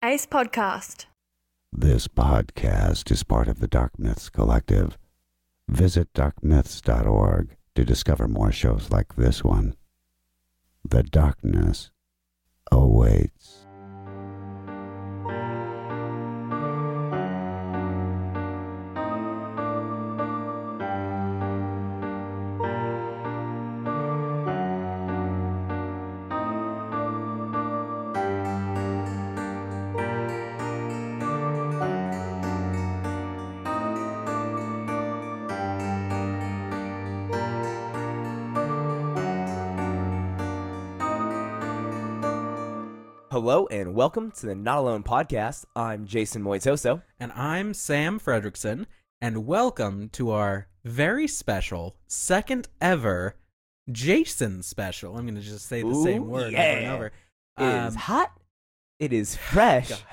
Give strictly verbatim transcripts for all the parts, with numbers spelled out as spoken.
Ace Podcast. This podcast is part of the Dark Myths Collective. Visit dark myths dot org to discover more shows like this one. The darkness awaits. Hello and welcome to the Not Alone podcast. I'm Jason Moitoso. And I'm Sam Fredrickson, and welcome to our very special, second ever Jason special. I'm going to just say the Ooh, same word yeah. over and over. It is hot, it is fresh, God.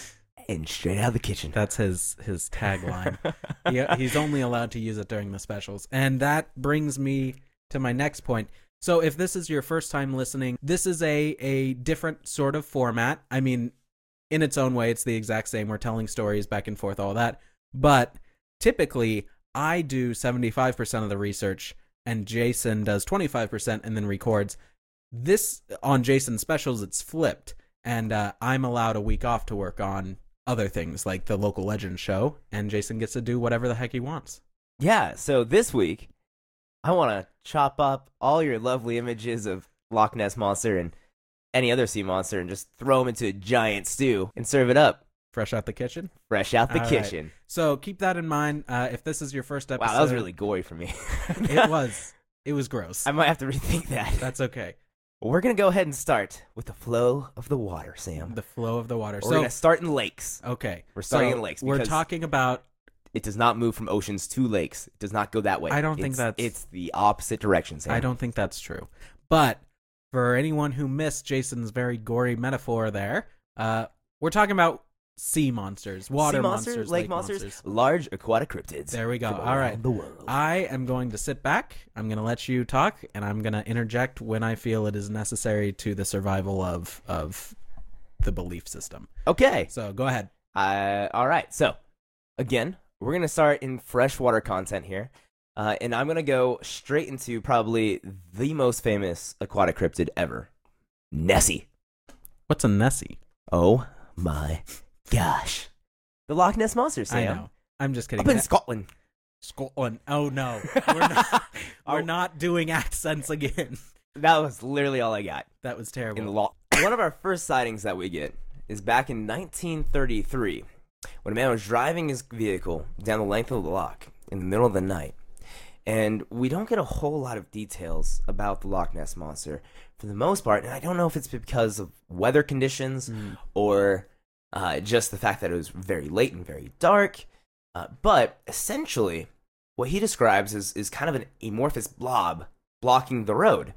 and straight out of the kitchen. That's his, his tagline. he, he's only allowed to use it during the specials. And that brings me to my next point. So if this is your first time listening, this is a, a different sort of format. I mean, in its own way, it's the exact same. We're telling stories back and forth, all that. But typically, I do seventy-five percent of the research, and Jason does twenty-five percent and then records. This, on Jason's specials, it's flipped. And uh, I'm allowed a week off to work on other things, like the Local Legends show, and Jason gets to do whatever the heck he wants. Yeah, so this week, I want to chop up all your lovely images of Loch Ness Monster and any other sea monster and just throw them into a giant stew and serve it up. Fresh out the kitchen? Fresh out the All kitchen. Right. So keep that in mind. Uh, if this is your first episode... Wow, that was really gory for me. It was. It was gross. I might have to rethink that. That's okay. Well, we're going to go ahead and start with the flow of the water, Sam. The flow of the water. We're so, going to start in lakes. Okay. We're starting so in lakes. We're because talking about... It does not move from oceans to lakes. It does not go that way. I don't think It's- that's- It's the opposite direction, Sam. I don't think that's true. But for anyone who missed Jason's very gory metaphor there, uh, we're talking about sea monsters, water Sea monsters, monsters, lake, lake monsters, monsters. large aquatic cryptids. There we go. from All right. around the world. I am going to sit back. I'm going to let you talk, and I'm going to interject when I feel it is necessary to the survival of of the belief system. Okay. So go ahead. Uh, all right. So, again, we're going to start in freshwater content here. Uh, and I'm going to go straight into probably the most famous aquatic cryptid ever. Nessie. What's a Nessie? Oh my gosh. The Loch Ness Monster, Sam. I know. I'm just kidding. Up in Ne- Scotland. Scotland. Oh no, we're not. we're Oh. not doing accents again. That was literally all I got. That was terrible. In the law. One of our first sightings that we get is back in nineteen thirty-three, when a man was driving his vehicle down the length of the loch in the middle of the night. And we don't get a whole lot of details about the Loch Ness Monster for the most part. And I don't know if it's because of weather conditions Mm. or uh, just the fact that it was very late and very dark. Uh, but essentially, what he describes is, is kind of an amorphous blob blocking the road.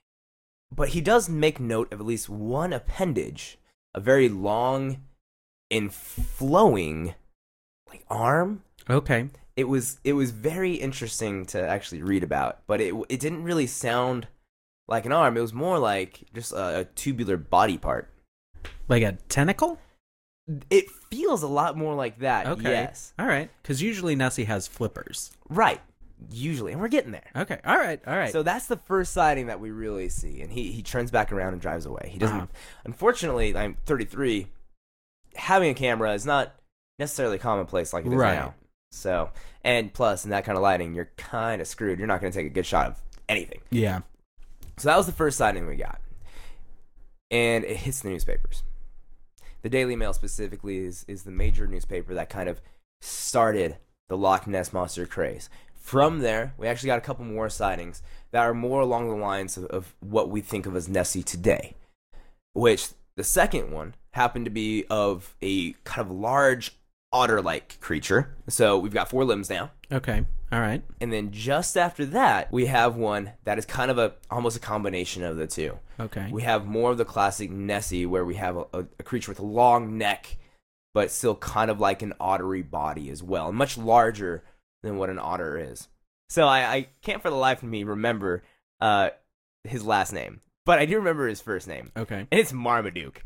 But he does make note of at least one appendage, a very long and flowing like arm. Okay. It was it was very interesting to actually read about, but it it didn't really sound like an arm. It was more like just a, a tubular body part. Like a tentacle? It feels a lot more like that. Okay. Yes. All right. Because usually Nessie has flippers. Right. Usually, and we're getting there. Okay. All right. All right. So that's the first sighting that we really see, and he he turns back around and drives away. He doesn't. Uh-huh. Unfortunately, I'm thirty-three. Having a camera is not necessarily commonplace like it is Right. now. So, and plus, in that kind of lighting, you're kind of screwed. You're not going to take a good shot of anything. yeah. So that was the first sighting we got, and it hits the newspapers. The Daily Mail specifically is is the major newspaper that kind of started the Loch Ness Monster craze. From there, we actually got a couple more sightings that are more along the lines of, of what we think of as Nessie today, which the second one happened to be of a kind of large otter-like creature. So we've got four limbs now. Okay. All right. And then just after that, we have one that is kind of a almost a combination of the two. Okay. We have more of the classic Nessie, where we have a, a, a creature with a long neck, but still kind of like an ottery body as well, and much larger than what an otter is. So I, I can't for the life of me remember uh, his last name, but I do remember his first name, Okay. and it's Marmaduke.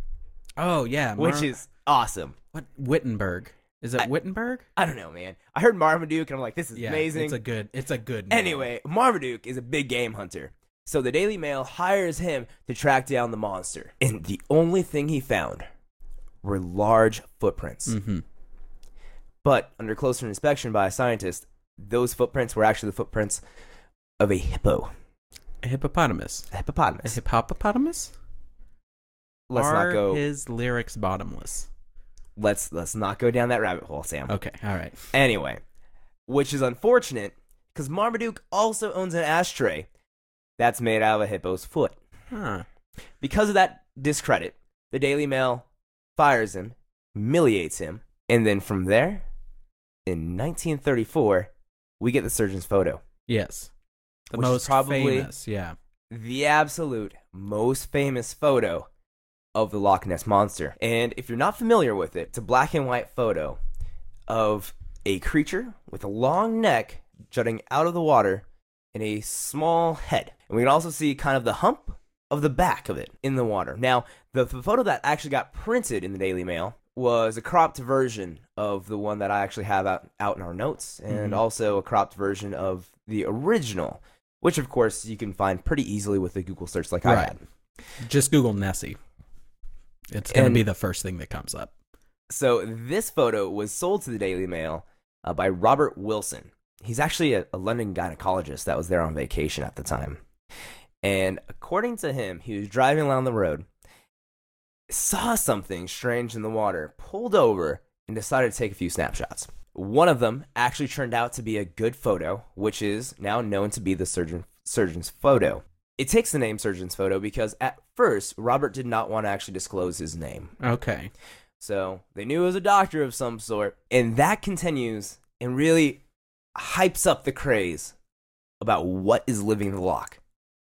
Oh yeah, Mar- which is awesome. what Wittenberg. Is it I- Wittenberg? I don't know, man. I heard Marmaduke, and I'm like, this is Yeah, amazing. It's a good. It's a good. name. Anyway, Marmaduke is a big game hunter. So the Daily Mail hires him to track down the monster. And the only thing he found were large footprints. Mhm. But under closer inspection by a scientist, those footprints were actually the footprints of a hippo. A hippopotamus. A A hippopotamus. hippopotamus. Let's Are not go his lyrics bottomless? let's let's not go down that rabbit hole, Sam. Okay, all right. Anyway, which is unfortunate because Marmaduke also owns an ashtray that's made out of a hippo's foot. Huh. Because of that discredit, the Daily Mail fires him, humiliates him, and then from there, in nineteen thirty-four, we get the surgeon's photo. Yes. The Which is most probably- famous. Yeah. The absolute most famous photo of the Loch Ness Monster. And if you're not familiar with it, it's a black and white photo of a creature with a long neck jutting out of the water and a small head. And we can also see kind of the hump of the back of it in the water. Now, the, the photo that actually got printed in the Daily Mail was a cropped version of the one that I actually have out, out in our notes, and Mhm. also a cropped version of the original, which of course you can find pretty easily with a Google search like I Right. had. Just Google Nessie. It's gonna And- be the first thing that comes up. So this photo was sold to the Daily Mail uh, by Robert Wilson. He's actually a, a London gynecologist that was there on vacation at the time. And according to him, he was driving along the road, saw something strange in the water, pulled over, and decided to take a few snapshots. One of them actually turned out to be a good photo, which is now known to be the surgeon, surgeon's photo. It takes the name surgeon's photo because at first, Robert did not want to actually disclose his name. Okay. So they knew it was a doctor of some sort. And that continues and really hypes up the craze about what is living in the loch.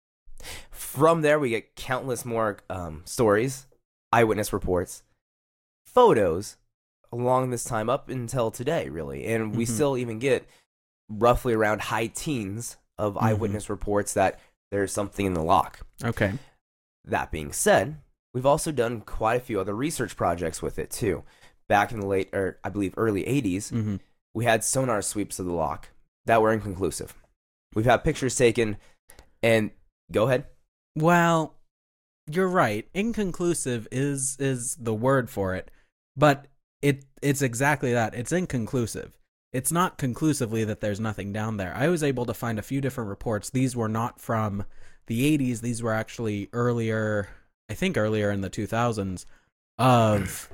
From there, we get countless more um, stories, eyewitness reports, photos along this time up until today, really. And we Mhm. still even get roughly around high teens of Mhm. eyewitness reports that there's something in the loch. Okay. That being said, we've also done quite a few other research projects with it too. Back in the late, or I believe early eighties, hmm we had sonar sweeps of the loch that were inconclusive. We've had pictures taken, and go ahead. Well, you're right. Inconclusive is is the word for it, but it it's exactly that. It's inconclusive. It's not conclusively that there's nothing down there. I was able to find a few different reports. These were not from the eighties. These were actually earlier, I think earlier in the two thousands, of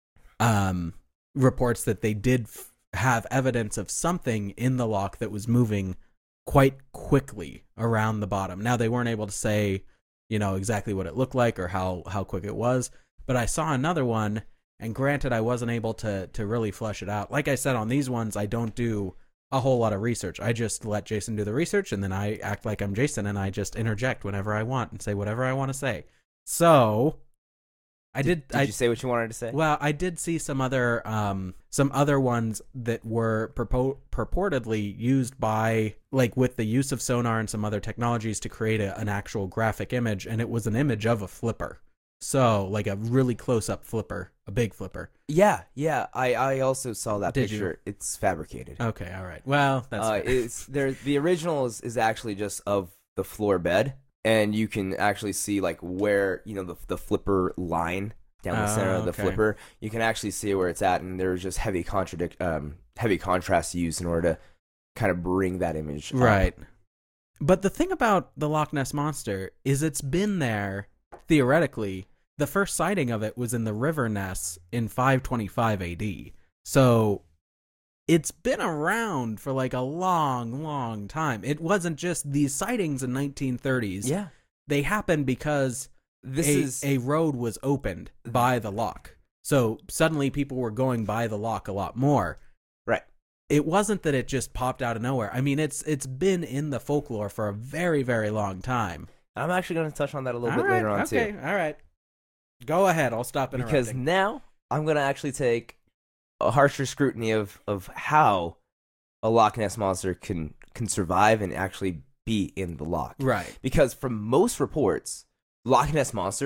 um, reports that they did f- have evidence of something in the loch that was moving quite quickly around the bottom. Now, they weren't able to say, you know, exactly what it looked like or how, how quick it was, but I saw another one, and granted, I wasn't able to to really flesh it out. Like I said, on these ones, I don't do a whole lot of research. I just let Jason do the research, and then I act like I'm Jason, and I just interject whenever I want and say whatever I want to say. So, I did. Did I, you say what you wanted to say? well, I did see some other um some other ones that were purpo- purportedly used by, like, with the use of sonar and some other technologies to create a, an actual graphic image, and it was an image of a flipper. So, like a really close up flipper, a big flipper. Yeah, yeah. I, I also saw that Did you? picture. It's fabricated. Okay, all right. Well, that's uh, fair. it's there. The original is, is actually just of the floor bed, and you can actually see like where you know the the flipper line down the center Oh, of the okay. flipper. You can actually see where it's at, and there's just heavy contradict um heavy contrast used in order to kind of bring that image up. Right. But the thing about the Loch Ness Monster is it's been there, theoretically. The first sighting of it was in the River Ness in five twenty-five A D. So it's been around for like a long, long time. It wasn't just these sightings in nineteen thirties. Yeah. They happened because This a, is a road was opened by the loch. So suddenly people were going by the loch a lot more. right. It wasn't that it just popped out of nowhere. I mean, it's it's been in the folklore for a very, very long time. I'm actually going to touch on that a little All bit right, later on okay, too, all right. Go ahead. I'll stop interrupting. because now I'm going to actually take a harsher scrutiny of of how a Loch Ness monster can can survive and actually be in the loch. Right. Because from most reports, Loch Ness monster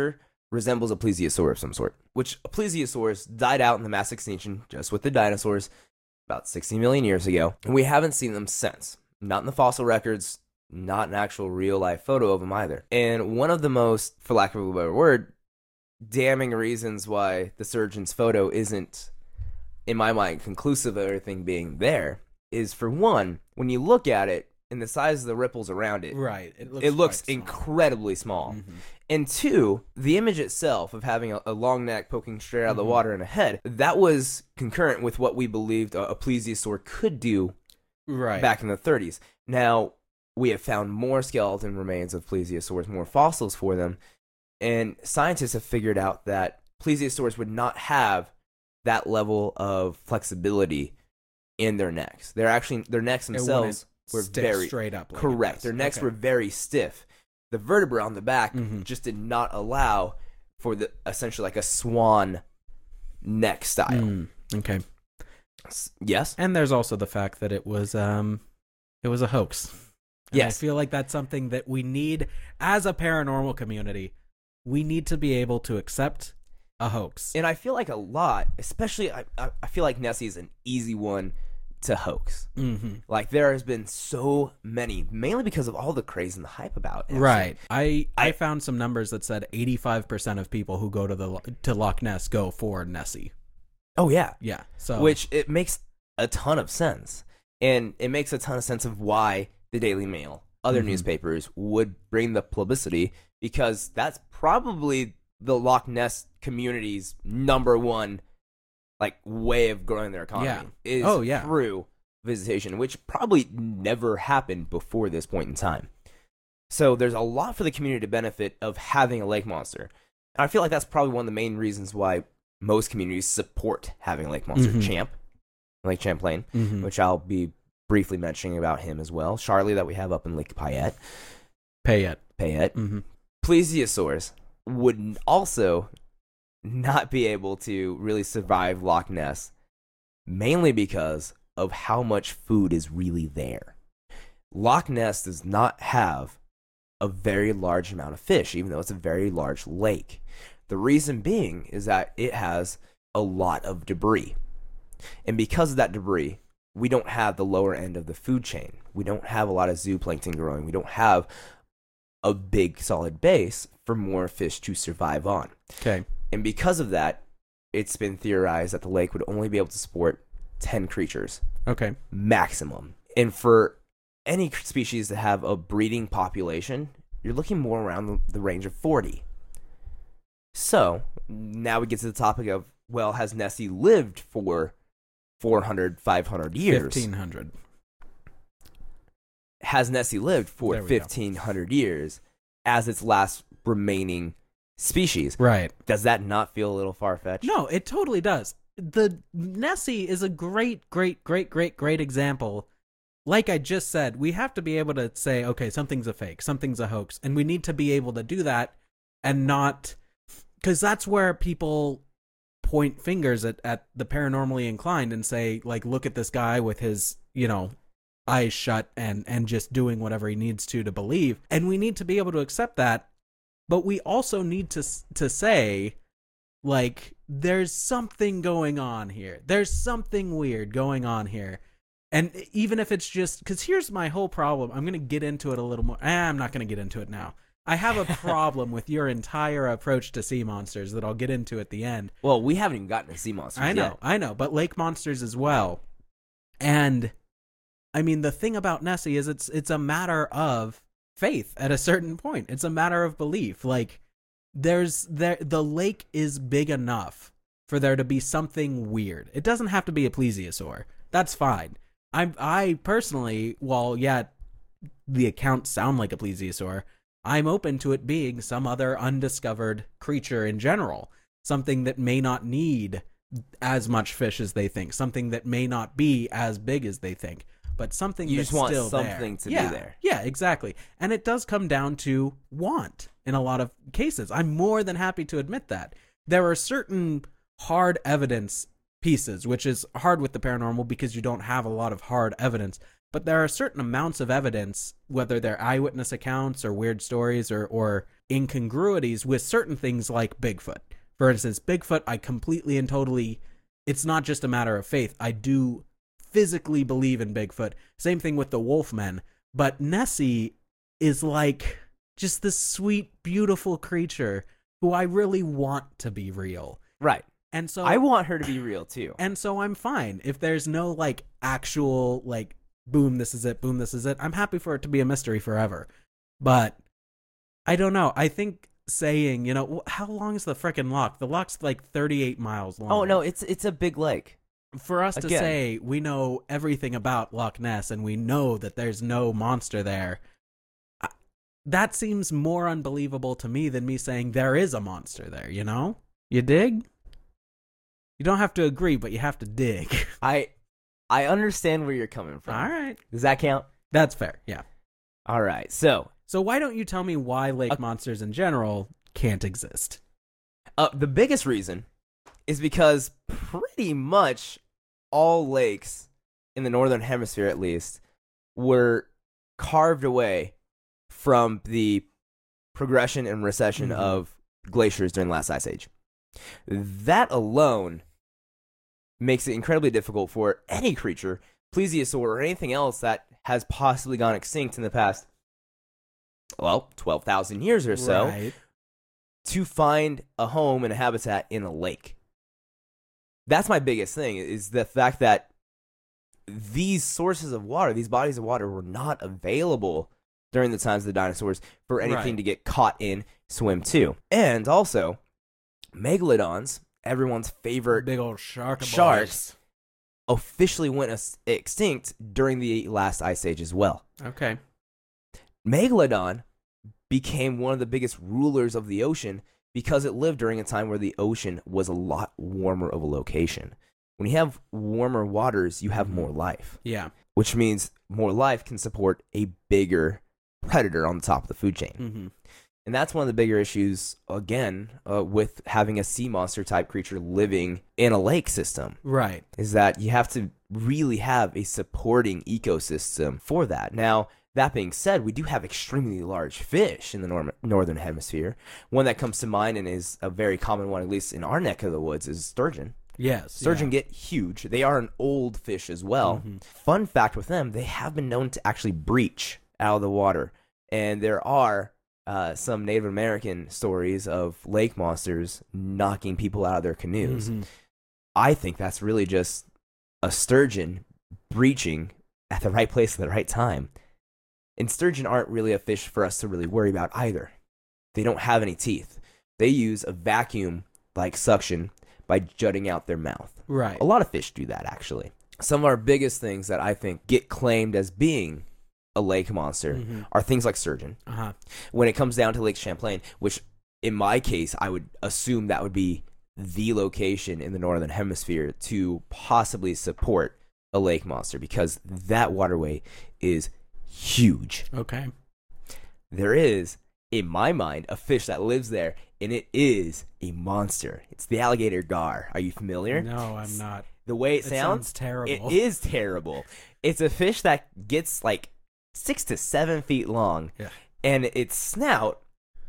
resembles a plesiosaur of some sort, which a plesiosaurus died out in the mass extinction just with the dinosaurs about sixty million years ago, and we haven't seen them since. Not in the fossil records, not an actual real-life photo of them either. And one of the most, for lack of a better word, damning reasons why the surgeon's photo isn't, in my mind, conclusive of everything being there is, for one, when you look at it and the size of the ripples around it, Right. It looks, it looks quite small. incredibly small. Mhm. And two, the image itself of having a, a long neck poking straight out of the Mhm. water and a head, that was concurrent with what we believed a, a plesiosaur could do Right. back in the thirties. Now, we have found more skeleton remains of plesiosaurs, more fossils for them, and scientists have figured out that plesiosaurs would not have that level of flexibility in their necks. They're actually, their necks It themselves wouldn't were stick very straight up. Like correct. It Their does. necks Okay. were very stiff. The vertebra on the back Mhm. just did not allow for the essentially like a swan neck style. Mm, okay. S- Yes. And there's also the fact that it was um it was a hoax. And Yes. I feel like that's something that we need as a paranormal community. We need to be able to accept a hoax. And I feel like a lot, especially I, I I feel like Nessie is an easy one to hoax. Mm-hmm. Like there has been so many, mainly because of all the craze and the hype about it. Right. I, I I- found some numbers that said eighty-five percent of people who go to the to Loch Ness go for Nessie. Oh yeah. Yeah. So Which it makes a ton of sense. And it makes a ton of sense of why the Daily Mail, other Mhm. newspapers, would bring the publicity, because that's probably the Loch Ness community's number one like way of growing their economy. Yeah. Is Oh, yeah. through visitation, which probably never happened before this point in time. So there's a lot for the community to benefit of having a lake monster. And I feel like that's probably one of the main reasons why most communities support having a lake monster. Mhm. Champ, Lake Champlain, Mhm. which I'll be briefly mentioning about him as well. Charlie, that we have up in Lake Payette. pay it. Payette. Mm-hmm. Plesiosaurs would also not be able to really survive Loch Ness, mainly because of how much food is really there. Loch Ness does not have a very large amount of fish, even though it's a very large lake. The reason being is that it has a lot of debris. And because of that debris, we don't have the lower end of the food chain. We don't have a lot of zooplankton growing. We don't have a big solid base for more fish to survive on. Okay. And because of that, it's been theorized that the lake would only be able to support ten creatures Okay. maximum. And for any species to have a breeding population, you're looking more around the, the range of forty. So now we get to the topic of, well, has Nessie lived for four hundred, five hundred years? fifteen hundred. Has Nessie lived for There we go. fifteen hundred years as its last remaining species? Right. Does that not feel a little far-fetched? No, it totally does. The Nessie is a great, great, great, great, great example. Like I just said, we have to be able to say, okay, something's a fake, something's a hoax, and we need to be able to do that and not, because that's where people point fingers at, at the paranormally inclined and say, like, look at this guy with his, you know, eyes shut and, and just doing whatever he needs to to believe. And we need to be able to accept that, but we also need to to say, like, there's something going on here. There's something weird going on here. And even if it's just, because here's my whole problem. I'm going to get into it a little more. Eh, I'm not going to get into it now. I have a problem with your entire approach to sea monsters that I'll get into at the end. Well, we haven't even gotten to sea monsters I know, yet. I know, but lake monsters as well. And I mean, the thing about Nessie is it's it's a matter of faith at a certain point. It's a matter of belief. Like, there's there the lake is big enough for there to be something weird. It doesn't have to be a plesiosaur. That's fine. I I personally, while yeah, the accounts sound like a plesiosaur, I'm open to it being some other undiscovered creature in general. Something that may not need as much fish as they think. Something that may not be as big as they think. But something You that's just want still something there. to be Yeah, there. Yeah, exactly. And it does come down to want in a lot of cases. I'm more than happy to admit that. There are certain hard evidence pieces, which is hard with the paranormal because you don't have a lot of hard evidence. But there are certain amounts of evidence, whether they're eyewitness accounts or weird stories or, or incongruities with certain things like Bigfoot. For instance, Bigfoot, I completely and totally, it's not just a matter of faith. I do physically believe in Bigfoot. Same thing with the Wolfmen. But Nessie is like just this sweet, beautiful creature who I really want to be real. Right. And so I want her to be real too. And so I'm fine. If there's no like actual like boom, this is it, boom, this is it, I'm happy for it to be a mystery forever. But I don't know. I think saying, you know, how long is the frickin' loch? The loch's like thirty-eight miles long. Oh no, it's it's a big lake. For us to Again. say we know everything about Loch Ness and we know that there's no monster there, I- that seems more unbelievable to me than me saying there is a monster there, you know? You dig? You don't have to agree, but you have to dig. I I understand where you're coming from. All right. Does that count? That's fair, yeah. All right. So, So why don't you tell me why lake Uh, monsters in general can't exist? uh, the biggest reason is because pretty much all lakes in the northern hemisphere, at least, were carved away from the progression and recession Mhm. of glaciers during the last ice age. That alone makes it incredibly difficult for any creature, plesiosaur or anything else that has possibly gone extinct in the past, well, twelve thousand years or so, Right. to find a home and a habitat in a lake. That's my biggest thing, is the fact that these sources of water, these bodies of water, were not available during the times of the dinosaurs for anything Right. to get caught in, swim to. And also, megalodons, everyone's favorite Big old shark boys. sharks, officially went ex- extinct during the last ice age as well. Okay. Megalodon became one of the biggest rulers of the ocean because it lived during a time where the ocean was a lot warmer of a location. When you have warmer waters, you have Mhm. more life, Yeah. which means more life can support a bigger predator on the top of the food chain. Mm-hmm. And that's one of the bigger issues, again, uh, with having a sea monster type creature living in a lake system, Right. is that you have to really have a supporting ecosystem for that. Now, that being said, we do have extremely large fish in the nor- northern hemisphere. One that comes to mind and is a very common one, at least in our neck of the woods, is sturgeon. Yes. Sturgeon yeah. get huge. They are an old fish as well. Mhm. Fun fact with them, they have been known to actually breach out of the water. And there are uh, some Native American stories of lake monsters knocking people out of their canoes. Mhm. I think that's really just a sturgeon breaching at the right place at the right time. And sturgeon aren't really a fish for us to really worry about either. They don't have any teeth. They use a vacuum like suction by jutting out their mouth. Right. A lot of fish do that, actually. Some of our biggest things that I think get claimed as being a lake monster Mhm. are things like sturgeon. Uh-huh. When it comes down to Lake Champlain, which in my case, I would assume that would be the location in the northern hemisphere to possibly support a lake monster, because that waterway is huge. Okay. There is, in my mind, a fish that lives there, and it is a monster. It's the alligator gar. Are you familiar? No, I'm not. The way it, It sounds, sounds terrible. It is terrible. It's a fish that gets like six to seven feet long, Yeah. and its snout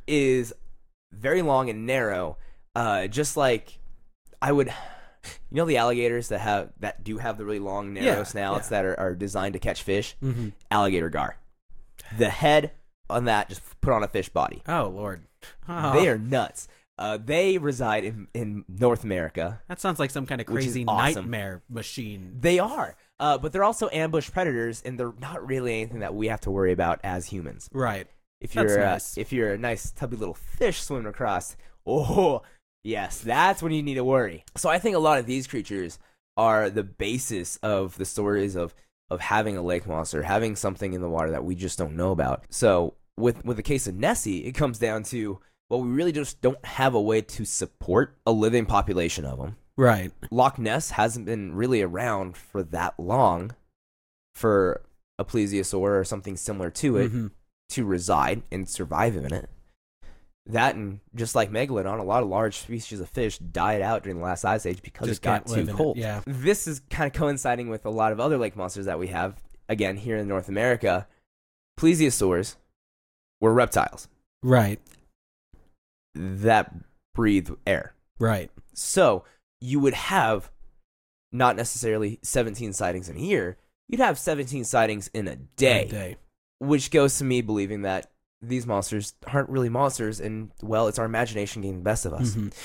is very long and narrow. Uh, just like I would, you know, the alligators that have that do have the really long, narrow Yeah, snouts yeah. that are, are designed to catch fish. Mm-hmm. Alligator gar. The head on that just put on a fish body. Oh, Lord. Oh, They are nuts. Uh, they reside in, in North America. that sounds like some kind of Which is crazy awesome. nightmare machine. They are. Uh, but they're also ambush predators, and they're not really anything that we have to worry about as humans. Right. If That's you're nice. uh, if you're a nice tubby little fish swimming across, oh yes, that's when you need to worry. So I think a lot of these creatures are the basis of the stories of of having a lake monster, having something in the water that we just don't know about. So with with the case of Nessie, it comes down to, well, we really just don't have a way to support a living population of them. Right. Loch Ness hasn't been really around for that long for a plesiosaur or something similar to it Mhm. to reside and survive in it. That, and just like Megalodon, a lot of large species of fish died out during the last ice age because Just it got can't live too in it, cold. yeah. This is kind of coinciding with a lot of other lake monsters that we have, again, here in North America. Plesiosaurs were reptiles. Right. that breathe air. Right. So you would have not necessarily seventeen sightings in a year. You'd have seventeen sightings in a day, A day. which goes to me believing that these monsters aren't really monsters, and, well, it's our imagination getting the best of us. Mm-hmm.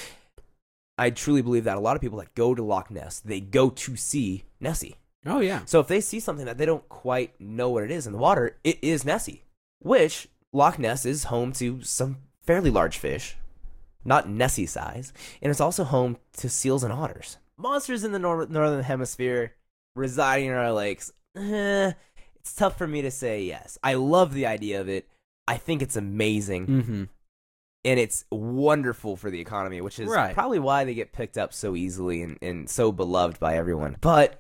I truly believe that a lot of people that go to Loch Ness, they go to see Nessie. Oh, yeah. So if they see something that they don't quite know what it is in the water, it is Nessie, which Loch Ness is home to some fairly large fish, not Nessie size, and it's also home to seals and otters. Monsters in the nor- northern hemisphere residing in our lakes, eh, it's tough for me to say yes. I love the idea of it. I think it's amazing, Mm-hmm. and it's wonderful for the economy, which is Right. probably why they get picked up so easily and, and so beloved by everyone. But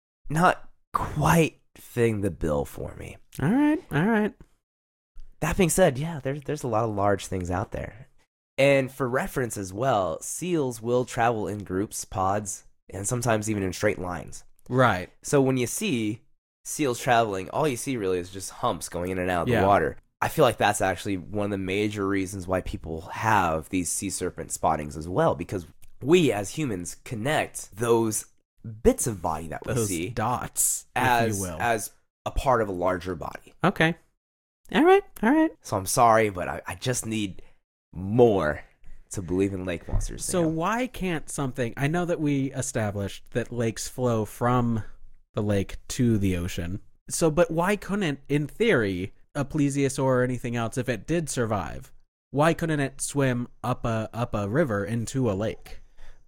not quite fitting the bill for me. All right. All right. That being said, yeah, there's there's a lot of large things out there. And for reference as well, seals will travel in groups, pods, and sometimes even in straight lines. Right. So when you see seals traveling, all you see really is just humps going in and out of Yeah. the water. I feel like that's actually one of the major reasons why people have these sea serpent spottings as well, because we as humans connect those bits of body that we Those see dots, as if you will. as a part of a larger body. Okay. All right. All right. So I'm sorry, but I, I just need more to believe in lake monsters. So Sam. why can't something... I know that we established that lakes flow from the lake to the ocean. So, but why couldn't, in theory, a plesiosaur or anything else, if it did survive, why couldn't it swim up a up a river into a lake?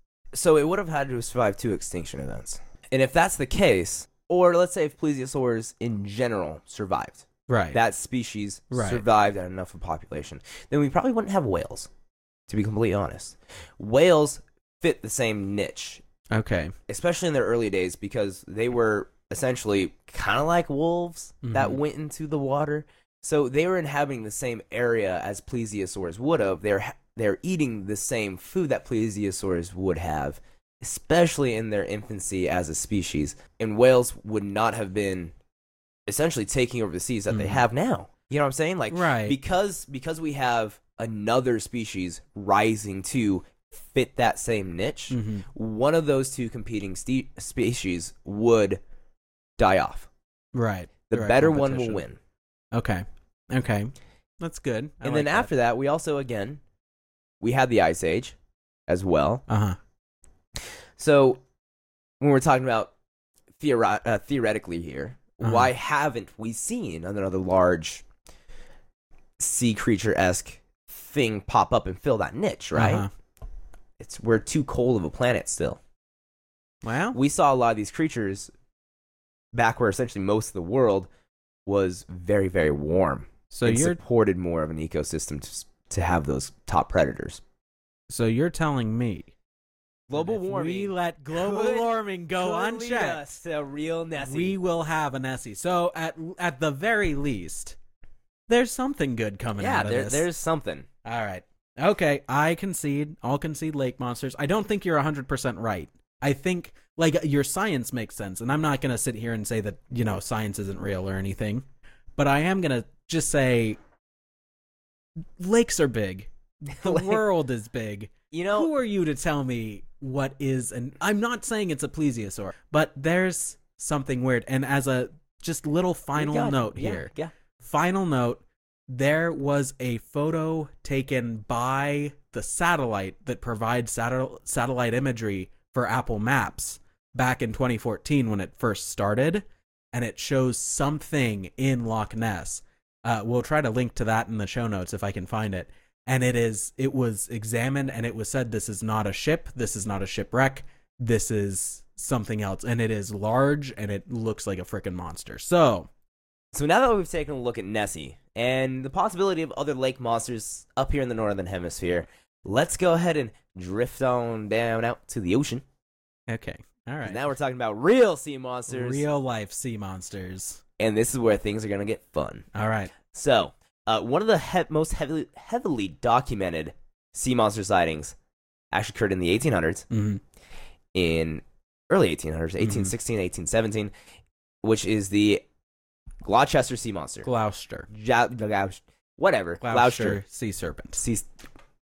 So it would have had to survive two extinction events. And if that's the case, or let's say if plesiosaurs in general survived, Right. that species Right. survived at enough of a population, then we probably wouldn't have whales, to be completely honest. Whales fit the same niche, Okay. especially in their early days, because they were essentially kind of like wolves that Mhm. went into the water. So they were inhabiting the same area as plesiosaurs would have. They're ha- they're eating the same food that plesiosaurs would have, especially in their infancy as a species. And whales would not have been essentially taking over the seas that they Mhm. have now. You know what I'm saying? Like, Right. because because we have another species rising to fit that same niche, Mhm. one of those two competing ste- species would die off. Right. The Direct better one will competition. win. Okay. Okay. That's good. I And like then after that, we also, again, we had the Ice Age as well. Uh huh. So when we're talking about theori- uh, theoretically here, Uh-huh. why haven't we seen another large sea creature-esque thing pop up and fill that niche, right? Uh-huh. It's we're too cold of a planet still. Well. We saw a lot of these creatures back where essentially most of the world was very, very warm. So and you're supported more of an ecosystem to, to have those top predators. so you're telling me Global that if warming. we let global could- warming go could lead unchecked, us to a real Nessie. we will have a Nessie. So at at the very least, there's something good coming yeah, out of there, this. there's something. All right. Okay, I concede. I'll concede lake monsters. I don't think you're one hundred percent right. I think, like, your science makes sense, and I'm not going to sit here and say that, you know, science isn't real or anything, but I am going to just say lakes are big. The Like, world is big. You know, Who are you to tell me what is, and I'm not saying it's a plesiosaur, but there's something weird. And as a just little final God, note yeah, here, Yeah. final note, there was a photo taken by the satellite that provides satel- satellite imagery for Apple Maps back in twenty fourteen when it first started, and it shows something in Loch Ness. Uh, we'll try to link to that in the show notes if I can find it. And it is it was examined, and it was said this is not a ship, this is not a shipwreck, this is something else, and it is large, and it looks like a freaking monster. So, So now that we've taken a look at Nessie and the possibility of other lake monsters up here in the northern hemisphere, let's go ahead and drift on down out to the ocean. okay, all right. Now we're talking about real sea monsters. Real life sea monsters. And this is where things are going to get fun. All right. So, uh, one of the he- most heavily, heavily documented sea monster sightings actually occurred in the eighteen hundreds, Mm-hmm. in early eighteen hundreds, eighteen sixteen, eighteen seventeen, which is the Gloucester sea monster. Gloucester. Ja- Gloucester. Whatever. Gloucester Gloucester. sea serpent. Sea.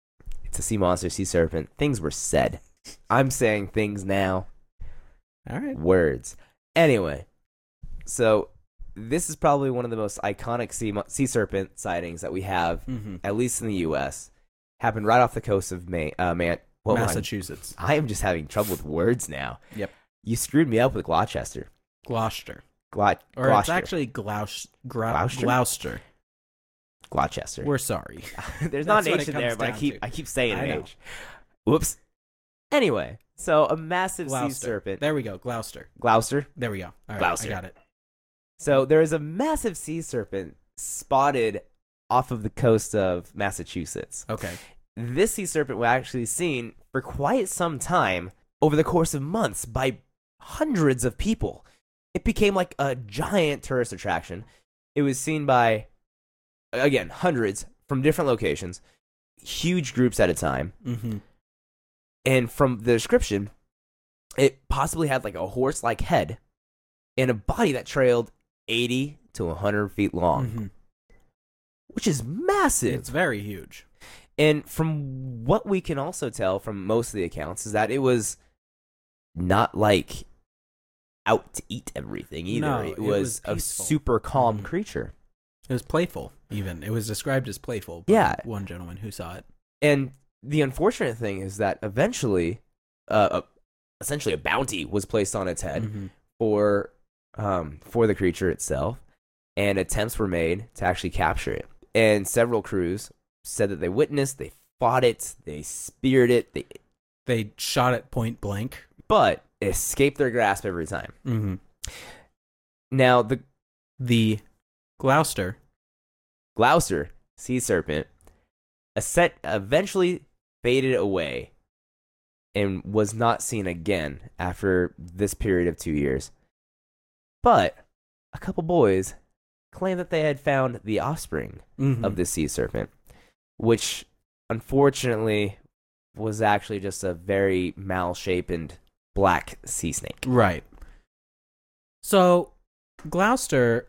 It's a sea monster, sea serpent. Things were said. I'm saying things now. All right. Words. Anyway, so this is probably one of the most iconic sea, mo- sea serpent sightings that we have, Mm-hmm. at least in the U S Happened right off the coast of Maine. Uh, Man- what was I- Massachusetts. I am just having trouble with words now. Yep. You screwed me up with Gloucester. Gloucester. Glo- Or Gloucester. it's actually Glous- Grou- Gloucester? Gloucester. Gloucester. We're sorry. There's not That's an what H it in there, comes but I down keep to. I keep saying I an know. H. Whoops. Anyway, so a massive sea Gloucester. serpent. There we go. Gloucester. Gloucester. There we go. All right, Gloucester. I got it. So there is a massive sea serpent spotted off of the coast of Massachusetts. Okay. This sea serpent was actually seen for quite some time over the course of months by hundreds of people. It became like a giant tourist attraction. It was seen by, again, hundreds from different locations, huge groups at a time. Mm-hmm. And from the description, it possibly had like a horse-like head and a body that trailed eighty to one hundred feet long, Mm-hmm. which is massive. It's very huge. And from what we can also tell from most of the accounts is that it was not like out to eat everything either. No, it, it was, was a peaceful. super calm Mhm. creature. It was playful, even. It was described as playful by Yeah. one gentleman who saw it. And the unfortunate thing is that eventually, uh, a, essentially a bounty was placed on its head Mhm. for um, for the creature itself, and attempts were made to actually capture it. And several crews said that they witnessed, they fought it, they speared it, they, They shot it point blank. but it escaped their grasp every time. Mm-hmm. Now, the The Gloucester. Gloucester sea serpent a set eventually faded away and was not seen again after this period of two years. But a couple boys claimed that they had found the offspring Mhm. of the sea serpent, which unfortunately was actually just a very mal-shaped black sea snake. Right. So, Gloucester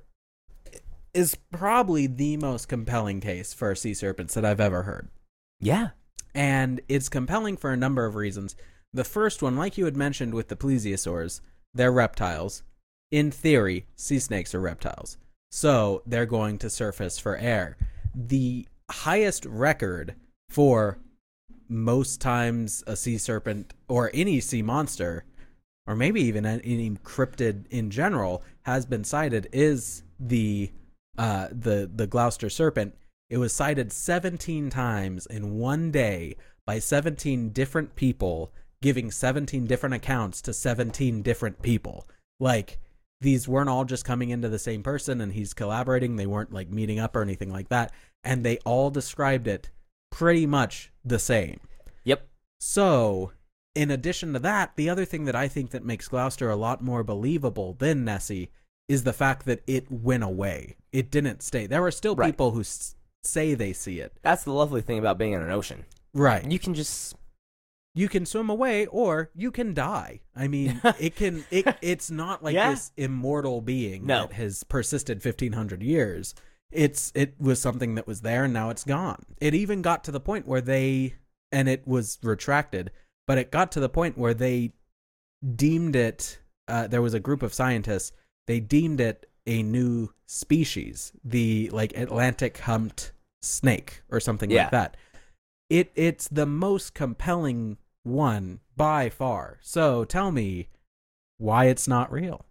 is probably the most compelling case for sea serpents that I've ever heard. Yeah. And it's compelling for a number of reasons. The first one, like you had mentioned with the plesiosaurs, they're reptiles. In theory, sea snakes are reptiles. So they're going to surface for air. The highest record for most times a sea serpent or any sea monster, or maybe even any cryptid in general, has been sighted is the uh, the the Gloucester serpent. It was sighted seventeen times in one day by seventeen different people, giving seventeen different accounts to seventeen different people. Like, these weren't all just coming into the same person and he's collaborating. They weren't like meeting up or anything like that. And they all described it pretty much the same. Yep. So, in addition to that, the other thing that I think that makes Gloucester a lot more believable than Nessie is the fact that it went away. It didn't stay. There are still Right. people who s- say they see it. That's the lovely thing about being in an ocean. Right. You can just You can swim away or you can die. I mean, it can it it's not like Yeah. this immortal being No. that has persisted fifteen hundred years. It's it was something that was there and now it's gone. It even got to the point where they and it was retracted, but it got to the point where they deemed it uh, there was a group of scientists, they deemed it a new species, the like Atlantic humped snake or something Yeah. like that. It it's the most compelling one by far. So tell me why it's not real.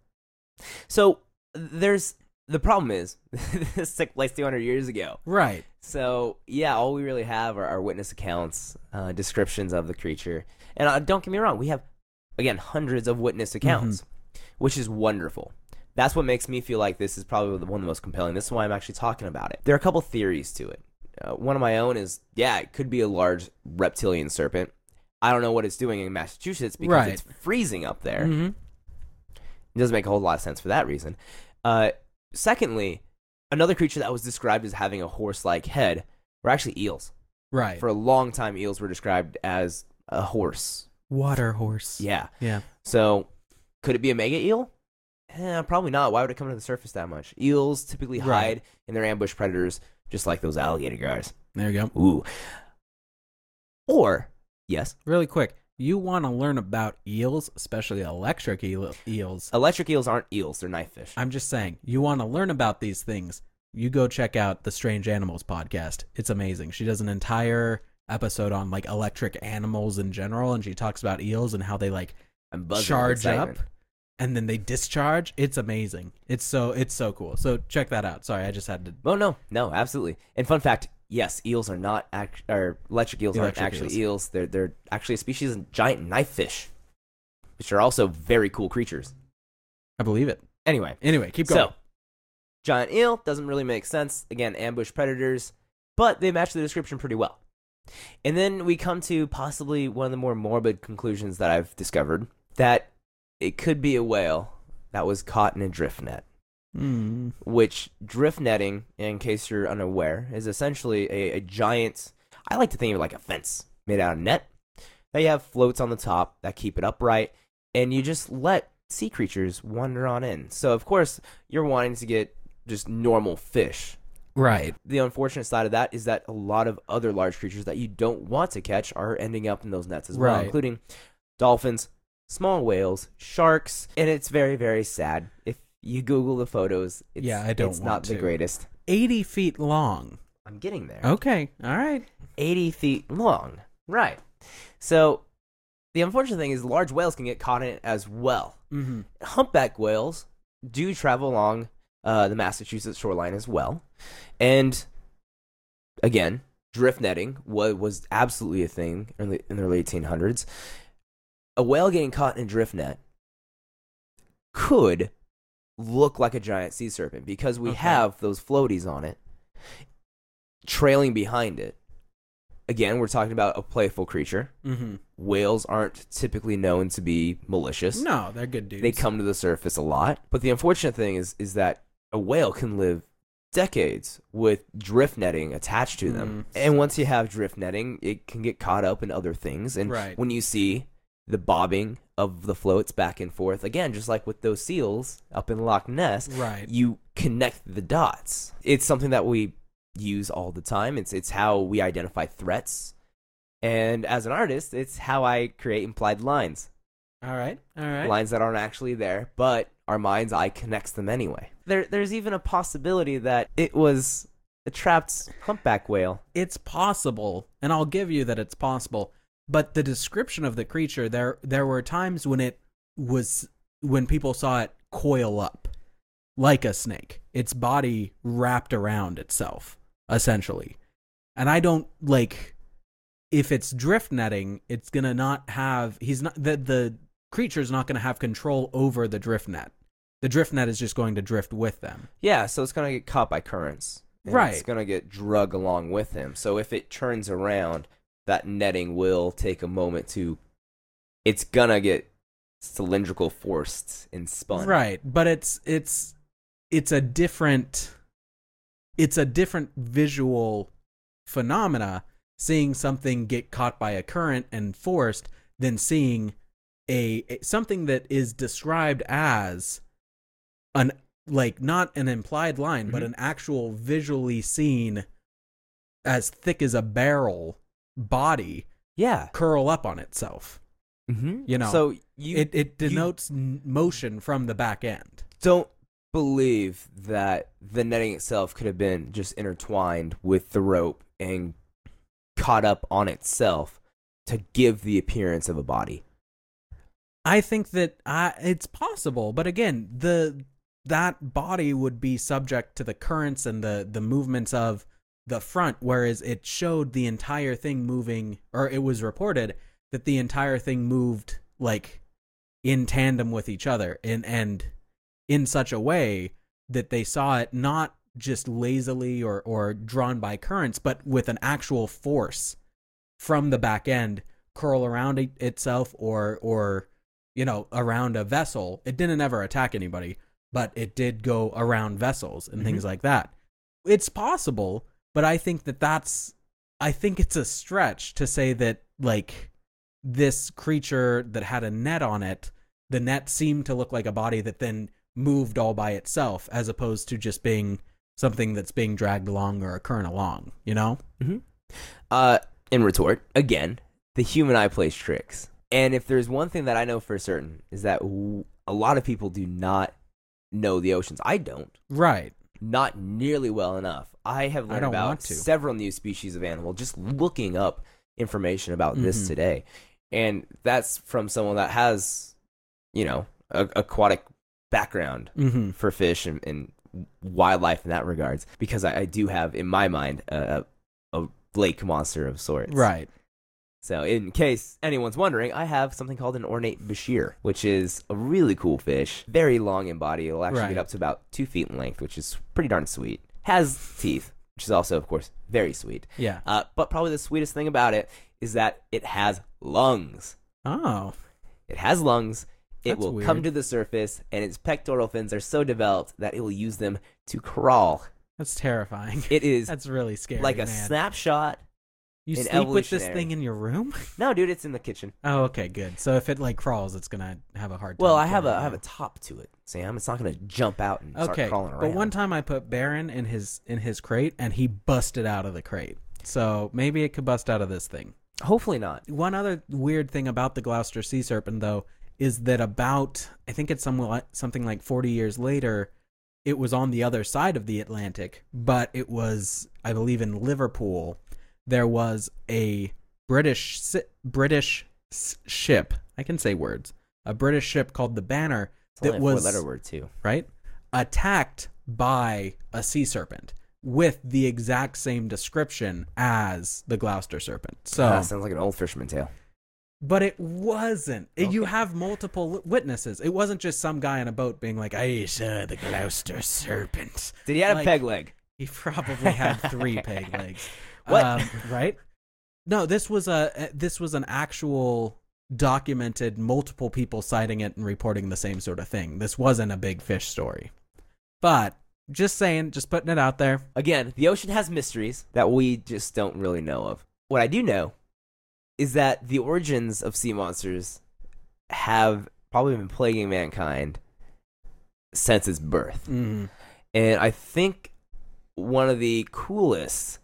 So there's the problem is this took place two hundred years ago. Right. So yeah, all we really have are, are witness accounts, uh, descriptions of the creature, and uh, don't get me wrong, we have again hundreds of witness accounts, which is wonderful. That's what makes me feel like this is probably one of the most compelling. This is why I'm actually talking about it. There are a couple theories to it. Uh, one of my own is, yeah, it could be a large reptilian serpent. I don't know what it's doing in Massachusetts because Right. it's freezing up there. Mm-hmm. It doesn't make a whole lot of sense for that reason. Uh, secondly, another creature that was described as having a horse-like head were actually eels. Right. For a long time, eels were described as a horse. Water horse. Yeah. Yeah. So, could it be a mega eel? Eh, probably not. Why would it come to the surface that much? Eels typically Right. hide in their ambush predators, just like those alligator guys. There you go. Ooh. Or, yes, Really quick, you want to learn about eels, especially electric eel- eels. electric eels aren't eels, they're knife fish. I'm just saying, you want to learn about these things, you go check out the Strange Animals podcast. It's amazing. She does an entire episode on like electric animals in general, and she talks about eels and how they like I'm buzzing with charge up excitement. and then they discharge. It's amazing. It's so it's so cool. So check that out. Sorry, I just had to. Oh, no, no, absolutely. And fun fact, yes, eels are not, act- or electric eels Electric aren't actually eels. eels. They're, they're actually a species of giant knife fish, which are also very cool creatures. I believe it. Anyway, Anyway, keep going. so, giant eel doesn't really make sense. Again, ambush predators, but they match the description pretty well. And then we come to possibly one of the more morbid conclusions that I've discovered, that it could be a whale that was caught in a drift net. Hmm. Which drift netting, in case you're unaware, is essentially a, a giant, I like to think of it like a fence made out of net. That you have floats on the top that keep it upright, and you just let sea creatures wander on in. So, of course, you're wanting to get just normal fish. Right. The unfortunate side of that is that a lot of other large creatures that you don't want to catch are ending up in those nets as well, Right. including dolphins, small whales, sharks, and it's very, very sad. If you Google the photos, it's, Yeah, I don't it's want not the to. greatest. eighty feet long. I'm getting there. Okay. All right. eighty feet long. Right. So, the unfortunate thing is large whales can get caught in it as well. Mm-hmm. Humpback whales do travel along uh, the Massachusetts shoreline as well. And, again, drift netting was, was absolutely a thing in the, in the early eighteen hundreds. A whale getting caught in a drift net could look like a giant sea serpent because we Okay. have those floaties on it trailing behind it. Again, we're talking about a playful creature. Mm-hmm. Whales aren't typically known to be malicious. No, they're good dudes. They come to the surface a lot. But the unfortunate thing is is that a whale can live decades with drift netting attached to them. Mm. And once you have drift netting, it can get caught up in other things. And Right. when you see the bobbing of the floats back and forth, again, just like with those seals up in Loch Ness, Right. you connect the dots. It's something that we use all the time. It's it's how we identify threats. And as an artist, it's how I create implied lines. All right. All right. Lines that aren't actually there, but our mind's eye connects them anyway. There, there's even a possibility that it was a trapped humpback whale. It's possible, and I'll give you that it's possible. But the description of the creature, there there were times when it was when people saw it coil up like a snake, its body wrapped around itself, essentially. And I don't like if it's drift netting, it's gonna not have he's not the the creature's not gonna have control over the drift net. The drift net is just going to drift with them. Yeah, so it's gonna get caught by currents. and Right. It's gonna get drug along with him. So if it turns around, that netting will take a moment to. It's gonna get cylindrical forced and spun. Right, but it's it's it's a different it's a different visual phenomena seeing something get caught by a current and forced than seeing a, a something that is described as an like not an implied line but Mhm. an actual visually seen as thick as a barrel body Yeah. curl up on itself. Mm-hmm. You know, So you it it denotes n motion from the back end. don't believe that the netting itself could have been just intertwined with the rope and caught up on itself to give the appearance of a body. I think that uh, it's possible, but again, the that body would be subject to the currents and the the movements of the front, whereas it showed the entire thing moving, or it was reported that the entire thing moved like in tandem with each other, and and in such a way that they saw it not just lazily or or drawn by currents, but with an actual force from the back end curl around it, itself or or you know around a vessel. It didn't ever attack anybody, but it did go around vessels and Mhm. things like that. It's possible, but I think that that's I think it's a stretch to say that like this creature that had a net on it, the net seemed to look like a body that then moved all by itself as opposed to just being something that's being dragged along or a current along, you know? Mm-hmm. Uh, in retort, again, the human eye plays tricks. And if there's one thing that I know for certain is that w- a lot of people do not know the oceans. I don't. Right. Not nearly well enough. I have I learned don't about want to. several new species of animal just looking up information about Mhm. this today. And that's from someone that has, you know, a, aquatic background Mm-hmm. for fish and, and wildlife in that regards. Because I, I do have, in my mind, a, a lake monster of sorts. Right. So in case anyone's wondering, I have something called an ornate bashir, which is a really cool fish. Very long in body. It'll actually Right. get up to about two feet in length, which is pretty darn sweet. Has teeth, which is also, of course, very sweet. Yeah. Uh, but probably the sweetest thing about it is that it has lungs. Oh. It has lungs. It That's will weird. come to the surface, and its pectoral fins are so developed that it will use them to crawl. That's terrifying. It is That's really scary. like a man. snapshot. You an sleep with this evolutionary. thing in your room? No, dude, it's in the kitchen. Oh, okay, good. So if it like crawls, it's gonna have a hard time. Well, I have a killing I have you. a top to it, Sam. It's not going to jump out and start Okay, crawling around. but one time I put Baron in his in his crate, and he busted out of the crate. So maybe it could bust out of this thing. Hopefully not. One other weird thing about the Gloucester sea serpent, though, is that about I think it's somewhat something like forty years later, it was on the other side of the Atlantic, but it was, I believe, in Liverpool. There was a British si- British s- ship. I can say words. A British ship called the Banner It's that only a was four-letter word too. right attacked by a sea serpent with the exact same description as the Gloucester serpent. So, Ah, sounds like an old fisherman tale. but it wasn't. It- You Okay. have multiple witnesses. It wasn't just some guy in a boat being like, "I saw the Gloucester serpent." Did he have Like- a peg leg? He probably had three peg legs. What? Um, right? No, this was a this was an actual documented, multiple people citing it and reporting the same sort of thing. This wasn't a big fish story. But just saying, just putting it out there. Again, the ocean has mysteries that we just don't really know of. What I do know is that the origins of sea monsters have probably been plaguing mankind since its birth. Mm-hmm. And I think one of the coolest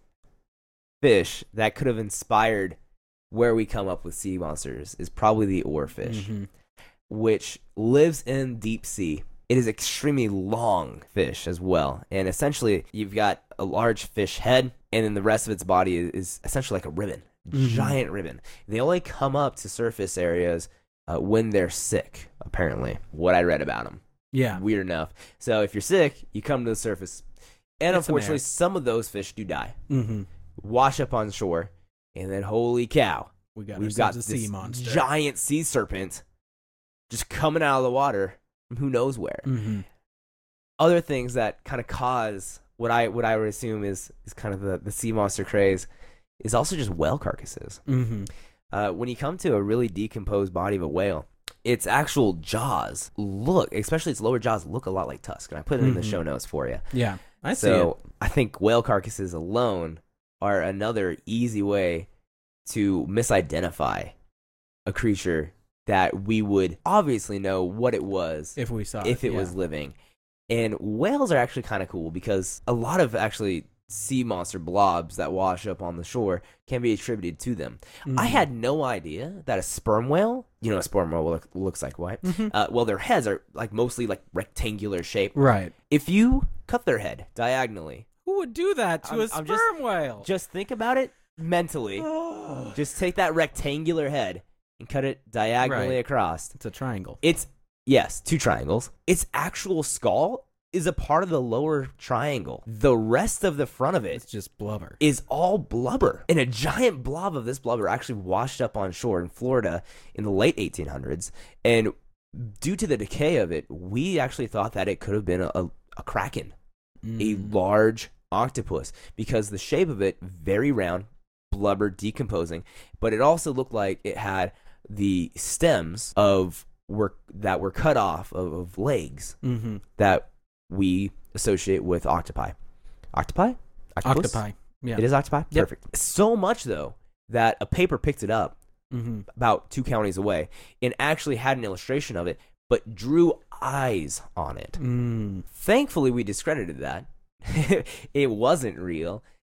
fish that could have inspired where we come up with sea monsters is probably the oarfish, Mm-hmm. which lives in deep sea. It is extremely long fish as well. And essentially, you've got a large fish head, and then the rest of its body is, is essentially like a ribbon, Mhm. giant ribbon. They only come up to surface areas uh, when they're sick, apparently, what I read about them. Yeah. Weird enough. So if you're sick, you come to the surface. And Get some unfortunately, air. some of those fish do die, Mm-hmm. wash up on shore, and then holy cow, We got we've got ourselves a this sea monster. giant sea serpent just coming out of the water from who knows where. Mm-hmm. Other things that kind of cause what I what I would assume is is kind of the, the sea monster craze is also just whale carcasses. Mm-hmm. Uh, when you come to a really decomposed body of a whale, its actual jaws look, especially its lower jaws, look a lot like tusks. And I put it in the Mhm. show notes for you. Yeah. I see So it. I think whale carcasses alone are another easy way to misidentify a creature that we would obviously know what it was If we saw if it yeah. was living. And whales are actually kind of cool because a lot of actually sea monster blobs that wash up on the shore can be attributed to them. I Mhm. had no idea that a sperm whale, you know, what a sperm whale look, looks like, right? Mhm. Uh, well, their heads are like mostly like rectangular shape. Right. If you cut their head diagonally, Who would do that to I'm- a I'm sperm just- whale? just think about it mentally. Oh. Just take that rectangular head and cut it diagonally Right. across. It's a triangle. It's, yes, two triangles. Its actual skull is a part of the lower triangle. The rest of the front of it It's just blubber. is all blubber. And a giant blob of this blubber actually washed up on shore in Florida in the late eighteen hundreds. And due to the decay of it, we actually thought that it could have been a, a, a kraken, a Mm. large octopus, because the shape of it, very round, blubber, decomposing, but it also looked like it had the stems of were that were cut off of, of legs Mm-hmm. that we associate with octopi. Octopi? Octopus? Octopi. Yeah. It is octopi? Yep. Perfect. So much, though, that a paper picked it up Mm-hmm. about two counties away and actually had an illustration of it, but drew eyes on it. Mm. Thankfully, we discredited that. It wasn't real.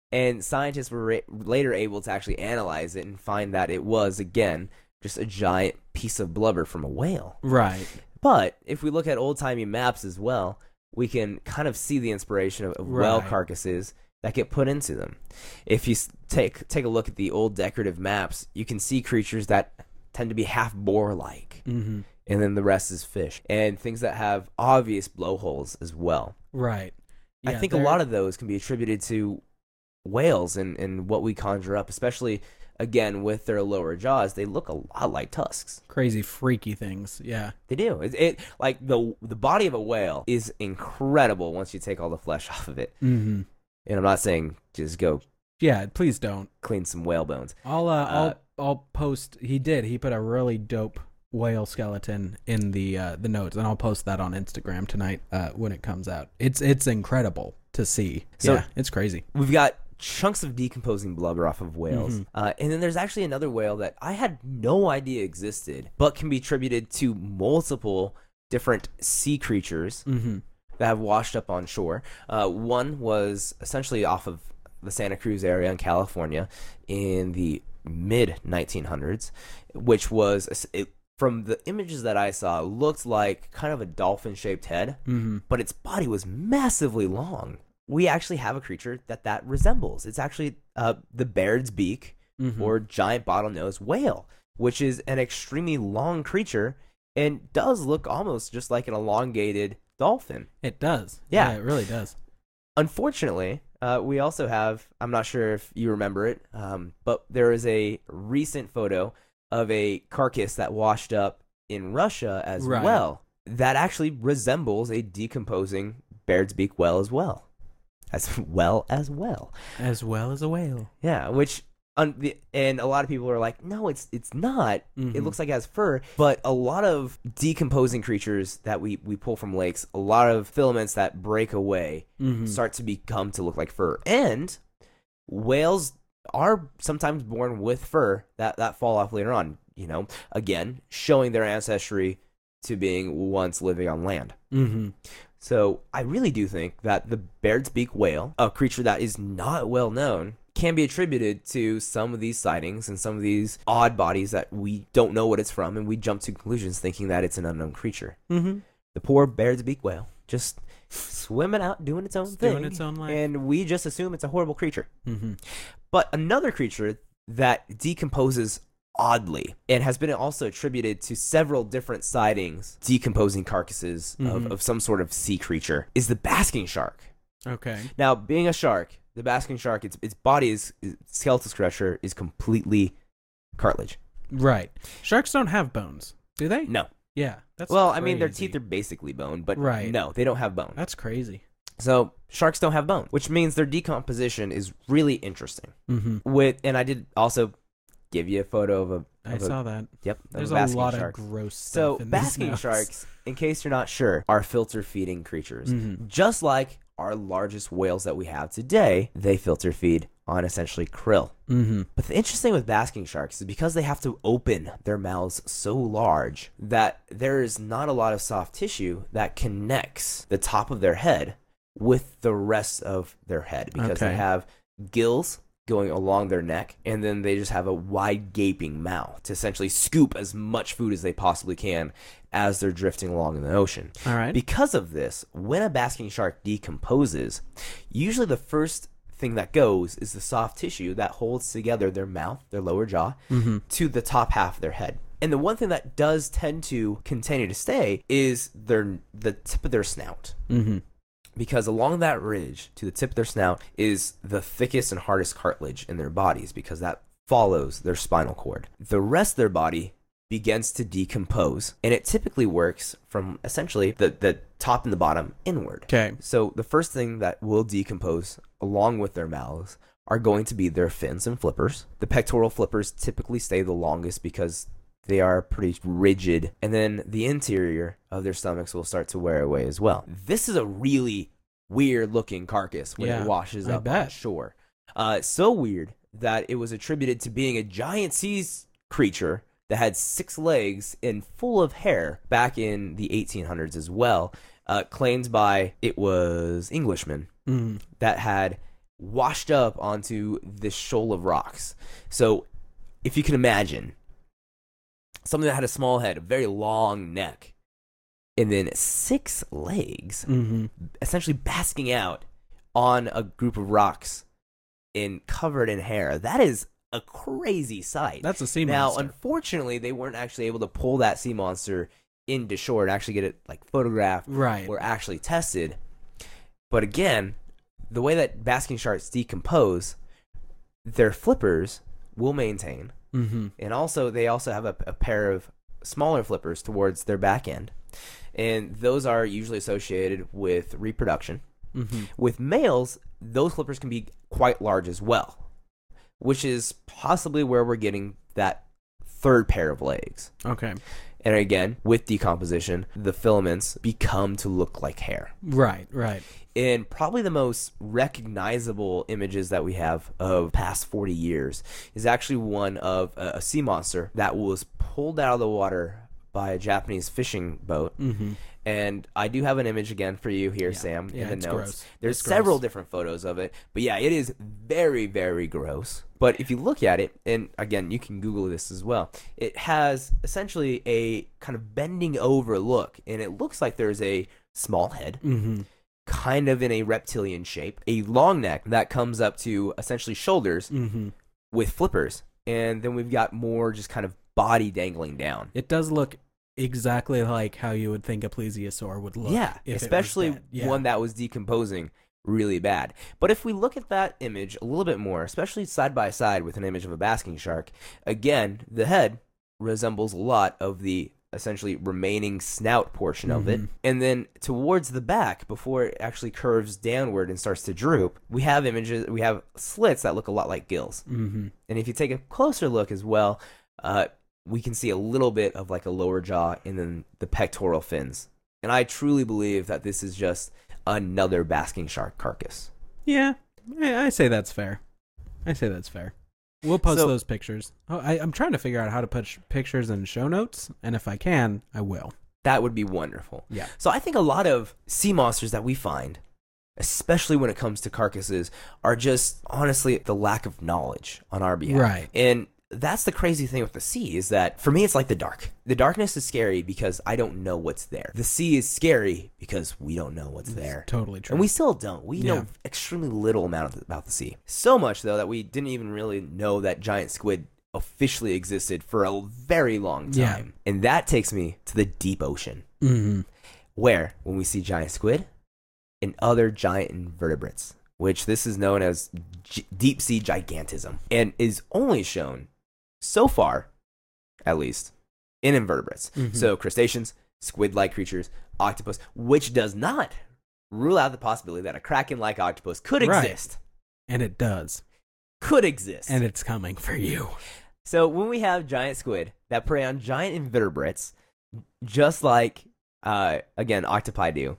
And scientists were ra- later able to actually analyze it and find that it was, again, just a giant piece of blubber from a whale. Right. But if we look at old-timey maps as well, we can kind of see the inspiration of, of whale Right. carcasses that get put into them. If you s- take take a look at the old decorative maps, you can see creatures that tend to be half boar-like, Mm-hmm. and then the rest is fish, and things that have obvious blowholes as well. Right. I think a lot of those can be attributed to whales and, and what we conjure up, especially, again, with their lower jaws. They look a lot like tusks. crazy, freaky things. Yeah. They do. It, it like the the body of a whale is incredible once you take all the flesh off of it. Mm-hmm. And I'm not saying just go Yeah. Please don't. clean some whale bones. I'll uh, Uh, I'll I'll post. He did. He put a really dope whale skeleton in the uh, the notes, and I'll post that on Instagram tonight uh, when it comes out. It's it's incredible to see. So- yeah, it's crazy. We've got chunks of decomposing blubber off of whales. Mhm. Uh, and then there's actually another whale that I had no idea existed, but can be attributed to multiple different sea creatures Mm-hmm. that have washed up on shore. Uh, one was essentially off of the Santa Cruz area in California in the mid nineteen hundreds, which was, it, from the images that I saw, looked like kind of a dolphin-shaped head, Mm-hmm. but its body was massively long. We actually have a creature that that resembles. It's actually uh, the Baird's beak, Mm-hmm. or giant bottlenose whale, which is an extremely long creature and does look almost just like an elongated dolphin. It does. Yeah. it really does. Unfortunately, uh, we also have, I'm not sure if you remember it, um, but there is a recent photo of a carcass that washed up in Russia as Right. well that actually resembles a decomposing Baird's beak whale as well. As well as well. As well as a whale. Yeah, which un- the, and a lot of people are like, no, it's it's not. It Mhm. looks like it has fur, but a lot of decomposing creatures that we we pull from lakes, a lot of filaments that break away Mm-hmm. start to become to look like fur. And whales are sometimes born with fur that that fall off later on, you know, again, showing their ancestry to being once living on land. Mm-hmm. So I really do think that the Baird's beak whale, a creature that is not well known, can be attributed to some of these sightings and some of these odd bodies that we don't know what it's from, and we jump to conclusions thinking that it's an unknown creature. Mm-hmm. The poor Baird's beak whale just swimming out, doing its own It's thing, doing its own life. and we just assume it's a horrible creature. Mm-hmm. But another creature that decomposes oddly and has been also attributed to several different sightings decomposing carcasses of, Mhm. of some sort of sea creature is the basking shark. Okay. Now, being a shark, the basking shark, its its body is, its skeletal structure is completely cartilage. Right. Sharks don't have bones, do they? No. Yeah. That's Well, I mean, their crazy. teeth are basically bone, but Right. no, they don't have bone. That's crazy. So sharks don't have bone, which means their decomposition is really interesting. Mm-hmm. With and I did also give you a photo of a. I of a- saw that. Yep. of There's a a basking lot shark. of gross So stuff in these basking notes. sharks, in case you're not sure, are filter feeding creatures. Mhm. Just like our largest whales that we have today, they filter feed on essentially krill. Mm-hmm. But the interesting with basking sharks is because they have to open their mouths so large that there is not a lot of soft tissue that connects the top of their head with the rest of their head, because Okay. they have gills going along their neck, and then they just have a wide gaping mouth to essentially scoop as much food as they possibly can as they're drifting along in the ocean. All right. Because of this, when a basking shark decomposes, usually the first thing that goes is the soft tissue that holds together their mouth, their lower jaw, Mm-hmm. to the top half of their head. And the one thing that does tend to continue to stay is their the tip of their snout. Mm-hmm. Because along that ridge to the tip of their snout is the thickest and hardest cartilage in their bodies, because that follows their spinal cord. The rest of their body begins to decompose, and it typically works from essentially the, the top and the bottom inward. Okay. So the first thing that will decompose along with their mouths are going to be their fins and flippers. The pectoral flippers typically stay the longest because they are pretty rigid, and then the interior of their stomachs will start to wear away as well. This is a really weird looking carcass when Yeah, it washes I up on bet. shore. Uh, so weird that it was attributed to being a giant sea creature that had six legs and full of hair back in the eighteen hundreds as well, uh, claimed by, it was Englishmen, Mm-hmm. that had washed up onto this shoal of rocks. So if you can imagine something that had a small head, a very long neck, and then six legs, Mm-hmm. essentially basking out on a group of rocks and covered in hair. That is a crazy sight. That's a sea now, monster. unfortunately, they weren't actually able to pull that sea monster into shore and actually get it like photographed Right. or actually tested. But again, the way that basking sharks decompose, their flippers will maintain, Mm-hmm. and also they also have a, a pair of smaller flippers towards their back end, and those are usually associated with reproduction. Mm-hmm. With males, those flippers can be quite large as well, which is possibly where we're getting that third pair of legs. Okay. And again, with decomposition, the filaments become to look like hair. Right, right. And probably the most recognizable images that we have of past forty years is actually one of a, a sea monster that was pulled out of the water by a Japanese fishing boat. Mm-hmm. And I do have an image again for you here, Yeah. Sam, Yeah, in the it's notes. gross. There's It's several gross. different photos of it. But yeah, it is very, very gross. But if you look at it, and again, you can Google this as well, it has essentially a kind of bending over look. And it looks like there's a small head, Mm-hmm. kind of in a reptilian shape, a long neck that comes up to essentially shoulders Mm-hmm. with flippers. And then we've got more just kind of body dangling down. It does look exactly like how you would think a plesiosaur would look. Yeah, if it was especially dead. Yeah. one that was decomposing really bad. But if we look at that image a little bit more, especially side by side with an image of a basking shark, again, the head resembles a lot of the essentially remaining snout portion of it. Mhm. And then towards the back, before it actually curves downward and starts to droop, we have images, we have slits that look a lot like gills. Mm-hmm. And if you take a closer look as well, uh, we can see a little bit of like a lower jaw and then the pectoral fins. And I truly believe that this is just another basking shark carcass. Yeah, I, I say that's fair. I say that's fair. We'll post So- those pictures. Oh, I, I'm trying to figure out how to put sh- pictures in show notes, and if I can, I will. That would be wonderful. Yeah. So I think a lot of sea monsters that we find, especially when it comes to carcasses, are just honestly the lack of knowledge on our behalf. Right. And that's the crazy thing with the sea is that for me it's like the dark. The darkness is scary because I don't know what's there. The sea is scary because we don't know what's there. Totally true. And we still don't. We Yeah. know extremely little amount of, about the sea. So much so that we didn't even really know that giant squid officially existed for a very long time. Yeah. And that takes me to the deep ocean, Mm-hmm. where when we see giant squid and other giant invertebrates, which this is known as g- deep sea gigantism, and is only shown so far, at least, in invertebrates. Mhm. So crustaceans, squid-like creatures, octopus, which does not rule out the possibility that a kraken-like octopus could Right. exist. And it does. Could exist. And it's coming for you. So when we have giant squid that prey on giant invertebrates, just like, uh, again, octopi do,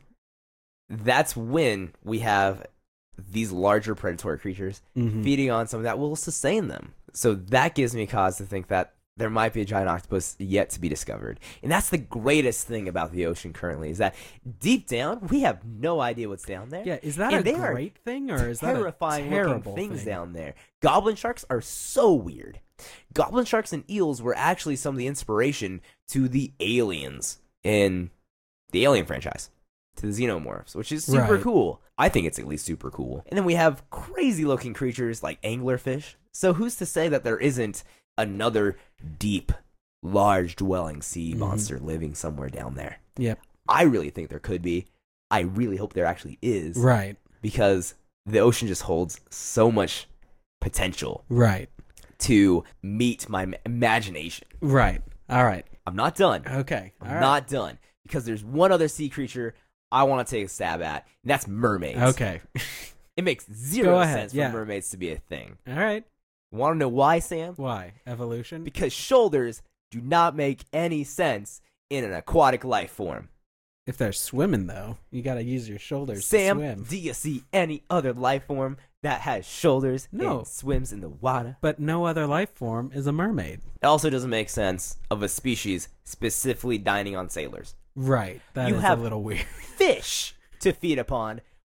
that's when we have these larger predatory creatures Mhm. feeding on something that will sustain them. So that gives me cause to think that there might be a giant octopus yet to be discovered. And that's the greatest thing about the ocean currently, is that deep down, we have no idea what's down there. Yeah, is that And a they are great thing, or is that a terrifying terrible looking things thing? down there? Goblin sharks are so weird. Goblin sharks and eels were actually some of the inspiration to the aliens in the Alien franchise, to the xenomorphs, which is super Right. cool. I think it's at least super cool. And then we have crazy looking creatures like anglerfish. So who's to say that there isn't another deep, large dwelling sea Mhm. monster living somewhere down there? Yep. I really think there could be. I really hope there actually is, Right. because the ocean just holds so much potential Right. to meet my im- imagination. Right. All right. I'm not done. Okay. I'm All right. not done, because there's one other sea creature I want to take a stab at, and that's mermaids. Okay. It makes zero Go ahead, sense yeah. for mermaids to be a thing. All right. Want to know why, Sam? Why? Evolution? Because shoulders do not make any sense in an aquatic life form. If they're swimming, though, you got to use your shoulders Sam, to swim. do you see any other life form that has shoulders No. and swims in the water? But no other life form is a mermaid. It also doesn't make sense of a species specifically dining on sailors. Right. That You is have- a little weird. Fish to feed upon.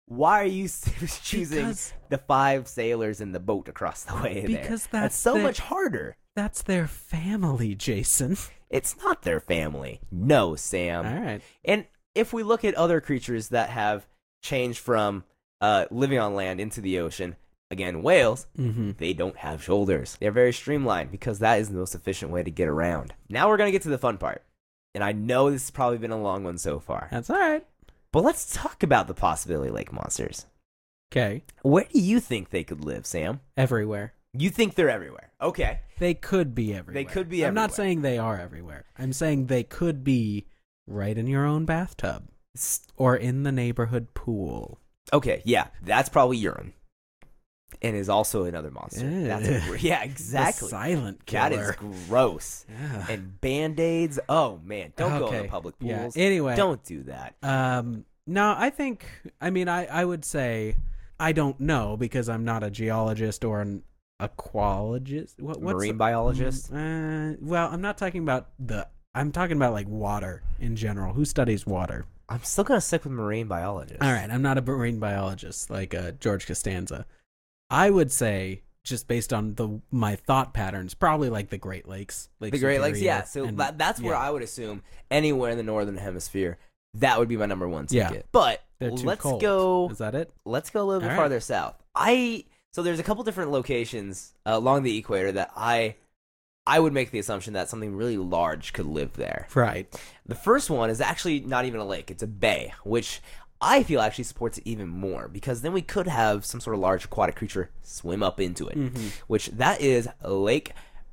Why are you choosing Because- the five sailors in the boat across the way there? Because that's, that's so their- much harder. That's their family, Jason. It's not their family. No, Sam. All right. And if we look at other creatures that have changed from uh, living on land into the ocean, again, whales, Mm-hmm. they don't have shoulders. They're very streamlined because that is the most efficient way to get around. Now we're going to get to the fun part. And I know this has probably been a long one so far. That's all right. But let's talk about the possibility lake monsters. Okay. Where do you think they could live, Sam? Everywhere. You think they're everywhere. Okay. They could be everywhere. could be I'm not everywhere. saying they are everywhere. I'm saying they could be right in your own bathtub S- or in the neighborhood pool. Okay, yeah. That's probably urine. And is also another monster. Ew. That's a, yeah, The exactly. silent That killer. is gross. Yeah. And band-aids. Oh, man. Don't go in Okay. the public Yeah. pools. Anyway. Don't do that. Um, no, I think, I mean, I, I would say, I don't know because I'm not a geologist or an aquologist. What, what's Marine the- biologist? Uh, well, I'm not talking about the, I'm talking about like water in general. Who studies water? I'm still going to stick with marine biologist. All right, I'm not a marine biologist like uh, George Costanza. I would say, just based on the my thought patterns, probably like the Great Lakes. Lake The Great Lakes, Superior, yeah. So and- that, that's where yeah. I would assume anywhere in the northern hemisphere, that would be my number one Yeah. ticket. But They're too let's cold. go. Is that it? Let's go a little bit All right. farther south. I so there's a couple different locations uh, along the equator that I I would make the assumption that something really large could live there. Right. The first one is actually not even a lake; it's a bay, which I feel actually supports it even more because then we could have some sort of large aquatic creature swim up into it, Mm-hmm. which that is Lake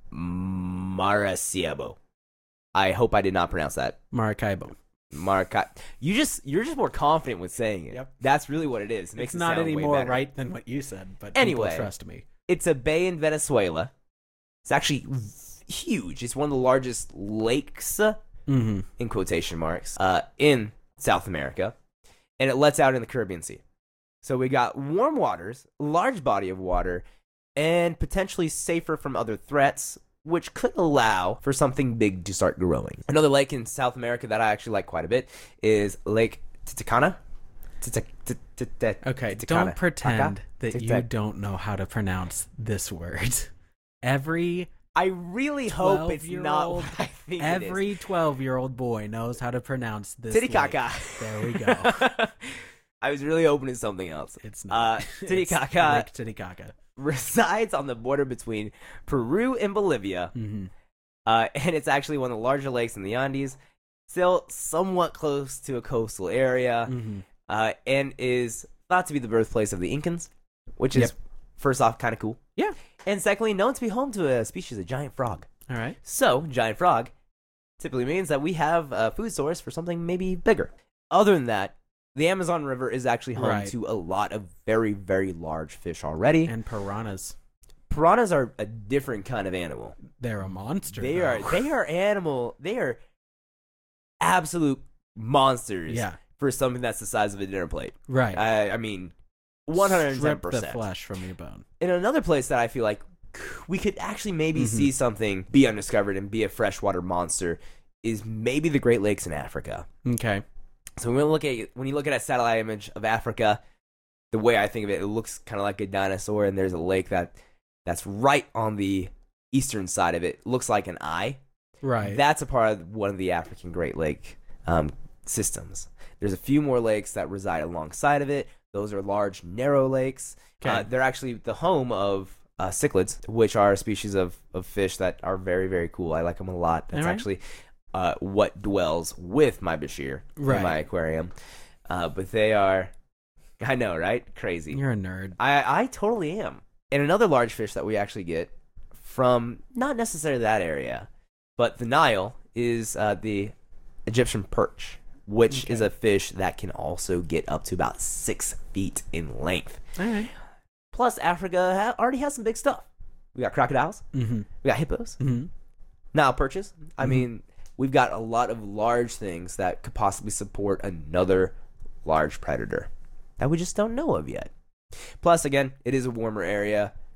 Maracaibo. I hope I did not pronounce that. Maracaibo. Marca. You just you're just more confident with saying it. Yep. That's really what it is. It makes It's it not sound any way more better. right than what you said, but Anyway. people trust me. It's a bay in Venezuela. It's actually huge. It's one of the largest lakes, Mm-hmm. in quotation marks, uh, in South America, and it lets out in the Caribbean Sea. So we got warm waters, large body of water, and potentially safer from other threats, which could allow for something big to start growing. Another lake in South America that I actually like quite a bit is Lake Titicaca. Tita- ti- ti- ti- Okay, Titicaca. don't pretend Taca? that Tic you tac. don't know how to pronounce this word. Every I really hope it's not twelve-year-old what I think every twelve-year-old boy knows how to pronounce this. Titicaca. lake. There we go. I was really hoping it's something else. It's not. Uh, It's Titicaca Lake Titicaca. resides on the border between Peru and Bolivia, Mm-hmm. uh, and it's actually one of the larger lakes in the Andes, still somewhat close to a coastal area, Mm-hmm. uh, and is thought to be the birthplace of the Incans, which is, Yep. first off, kind of cool. Yeah. And secondly, known to be home to a species of giant frog. All right. So, giant frog typically means that we have a food source for something maybe bigger. Other than that, the Amazon River is actually home Right. to a lot of very, very large fish already. And piranhas. Piranhas are a different kind of animal. They're a monster. They though. are they are animal. They are absolute monsters. Yeah. For something that's the size of a dinner plate. Right. I, I mean, one hundred ten Strip the percent. flesh from your bone. In another place that I feel like we could actually maybe Mhm. see something be undiscovered and be a freshwater monster is maybe the Great Lakes in Africa. Okay. So when we look at when you look at a satellite image of Africa, the way I think of it, it looks kind of like a dinosaur, and there's a lake that that's right on the eastern side of it. It looks like an eye. Right. That's a part of one of the African Great Lake um, systems. There's a few more lakes that reside alongside of it. Those are large, narrow lakes. Okay. Uh, they're actually the home of uh, cichlids, which are a species of, of fish that are very, very cool. I like them a lot. That's Alright. actually uh, what dwells with my Bashir Right. in my aquarium. Uh, but they are, I know, right? Crazy. You're a nerd. I, I totally am. And another large fish that we actually get from not necessarily that area, but the Nile is uh, the Egyptian perch, which Okay. is a fish that can also get up to about six feet in length. All right. Plus, Africa ha- already has some big stuff. We got crocodiles, Mm-hmm. we got hippos, Mm-hmm. Nile perches. I Mhm. mean, we've got a lot of large things that could possibly support another large predator that we just don't know of yet. Plus, again, it is a warmer area.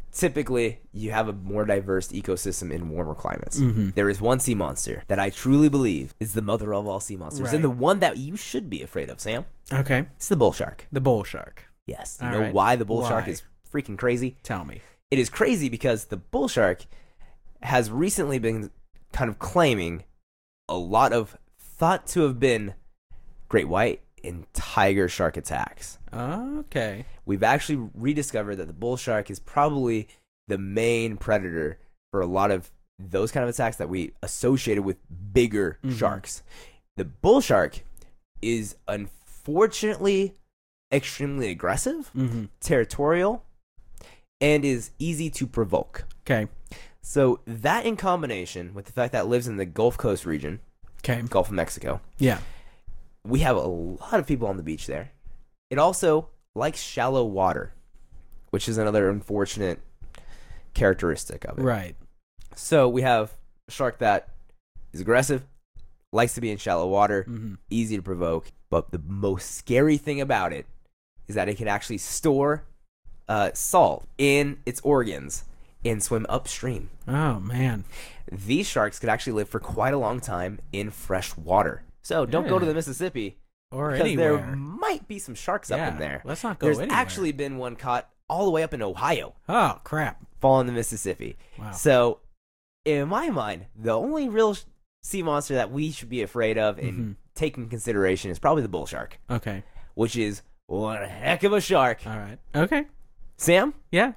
typically you have a more diverse ecosystem in warmer climates. Mm-hmm. There is one sea monster that I truly believe is the mother of all sea monsters, Right. and the one that you should be afraid of, Sam. Okay. It's the bull shark. The bull shark. Yes. You All know right. why the bull Why? shark is freaking crazy? Tell me. It is crazy because the bull shark has recently been kind of claiming a lot of thought to have been great white and tiger shark attacks. Okay. We've actually rediscovered that the bull shark is probably the main predator for a lot of those kind of attacks that we associated with bigger Mhm. sharks. The bull shark is unfortunately extremely aggressive, Mm-hmm. territorial, and is easy to provoke. Okay. So that in combination with the fact that it lives in the Gulf Coast region, Okay. Gulf of Mexico, Yeah. we have a lot of people on the beach there. It also likes shallow water, which is another unfortunate characteristic of it. Right. So we have a shark that is aggressive, likes to be in shallow water, Mm-hmm. easy to provoke, but the most scary thing about it is that it can actually store uh, salt in its organs and swim upstream. Oh man. These sharks could actually live for quite a long time in fresh water. So don't go to Yeah. the Mississippi Or because anywhere. there might be some sharks yeah. up in there. Let's not go There's anywhere. actually been one caught all the way up in Ohio, Oh crap. falling in the Mississippi. Wow. So, in my mind, the only real sh- sea monster that we should be afraid of and Mhm. take in consideration is probably the bull shark, Okay. which is one heck of a shark. All right. Okay. Sam? Yeah.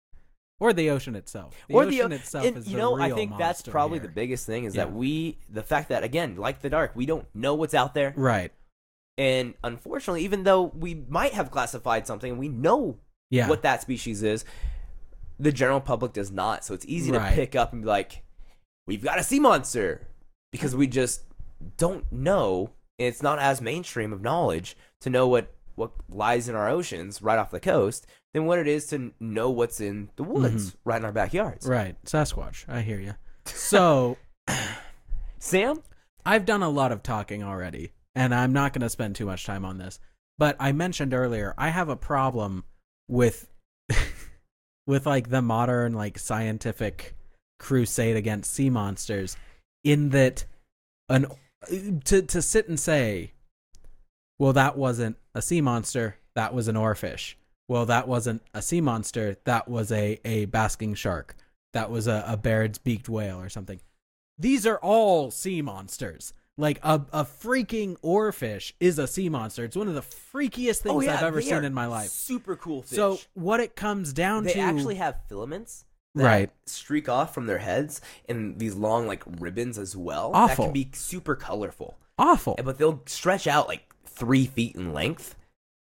Or the ocean itself. The or ocean the, itself and, is you the know, real I think that's monster probably here. the biggest thing is Yeah. that we, the fact that, again, like the dark, we don't know what's out there. Right. And unfortunately, even though we might have classified something, we know Yeah. what that species is, the general public does not. So it's easy Right. to pick up and be like, we've got a sea monster, because we just don't know. And it's not as mainstream of knowledge to know what, what lies in our oceans right off the coast than what it is to know what's in the woods right in our backyards. Right. Sasquatch. I hear you. So Sam? I've done a lot of talking already, and I'm not going to spend too much time on this. But I mentioned earlier, I have a problem with with like the modern like scientific crusade against sea monsters, in that an to to sit and say, well, that wasn't a sea monster, that was an oarfish. Well, that wasn't a sea monster, that was a, a basking shark. That was a, a Baird's beaked whale or something. These are all sea monsters. Like a, a freaking oarfish is a sea monster. It's one of the freakiest things Oh, yeah, I've ever they seen are in my life. Super cool fish. So what it comes down they to actually have filaments that Right. streak off from their heads and these long like ribbons as well. That Awful. can be super colorful. awful. But they'll stretch out like three feet in length.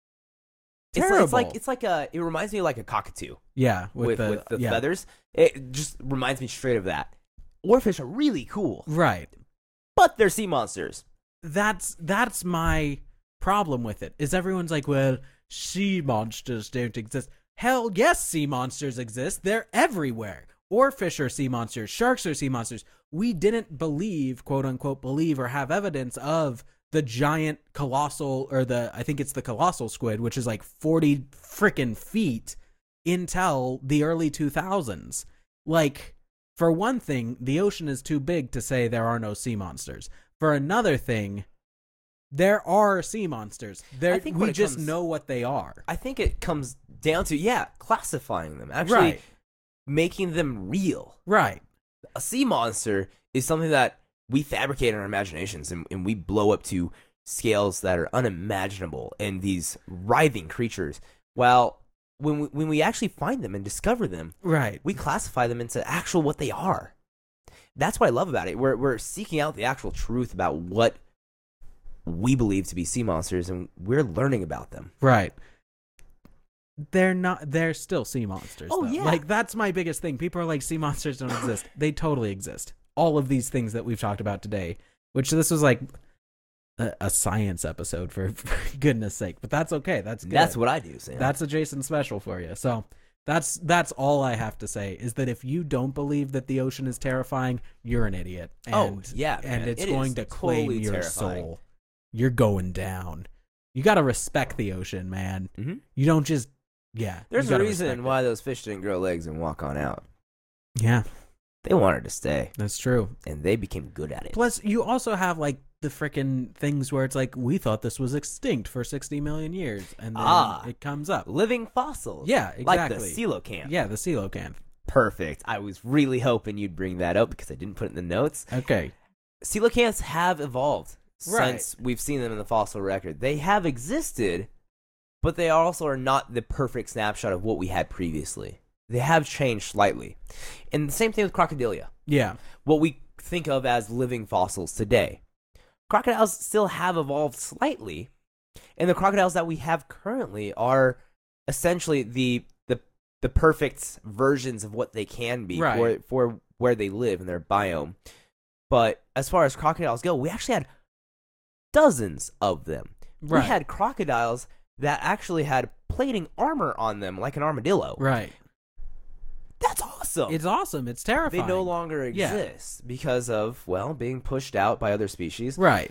It's like, Terrible. it's like it's like a it reminds me of like a cockatoo Yeah, with, with, the, with the yeah. feathers. It just reminds me straight of that. Oarfish are really cool, Right. but they're sea monsters. That's that's my problem with it. Is everyone's like, well, sea monsters don't exist. Hell yes, sea monsters exist. They're everywhere. Oarfish are sea monsters. Sharks are sea monsters. We didn't believe, quote unquote, believe or have evidence of the giant colossal, or the, I think it's the colossal squid, which is like forty frickin' feet, until the early two thousands. Like, for one thing, the ocean is too big to say there are no sea monsters. For another thing, there are sea monsters. There, I think we when it just comes- know what they are. I think it comes down to yeah, classifying them, actually Right. making them real. Right. A sea monster is something that we fabricate in our imaginations and, and we blow up to scales that are unimaginable and these writhing creatures. Well, when we, when we actually find them and discover them, Right. we classify them into actual what they are. That's what I love about it. We're, we're seeking out the actual truth about what we believe to be sea monsters, and we're learning about them. Right. They're not, they're still sea monsters. Oh, though. yeah. Like, that's my biggest thing. People are like, sea monsters don't exist. They totally exist. All of these things that we've talked about today, which this was like a, a science episode, for, for goodness sake, but that's okay. That's good. That's what I do, Sam. That's a Jason special for you. So that's that's all I have to say, is that if you don't believe that the ocean is terrifying, you're an idiot. And, Oh, yeah, and man. it's It going is to claim totally your terrifying. soul. You're going down. You got to respect the ocean, man. Mhm. You don't just Yeah. There's you a gotta reason respect why those fish didn't grow legs and walk on out. it. Yeah, They wanted to stay, that's true. and they became good at it. Plus, you also have like the freaking things where it's like, we thought this was extinct for sixty million years, and then Ah. it comes up. Living fossils. Yeah, Like the exactly. coelacanth. Yeah, the coelacanth. Perfect. I was really hoping you'd bring that up because I didn't put it in the notes. Okay. Coelacanths have evolved Right. since we've seen them in the fossil record. They have existed, but they also are not the perfect snapshot of what we had previously. They have changed slightly. And the same thing with crocodilia. Yeah. What we think of as living fossils today. Crocodiles still have evolved slightly, and the crocodiles that we have currently are essentially the the the perfect versions of what they can be Right. for for where they live in their biome. But as far as crocodiles go, we actually had dozens of them. Right. We had crocodiles that actually had plating armor on them like an armadillo. Right. That's awesome. It's awesome. It's terrifying. They no longer Yeah. exist because of, well, being pushed out by other species. Right.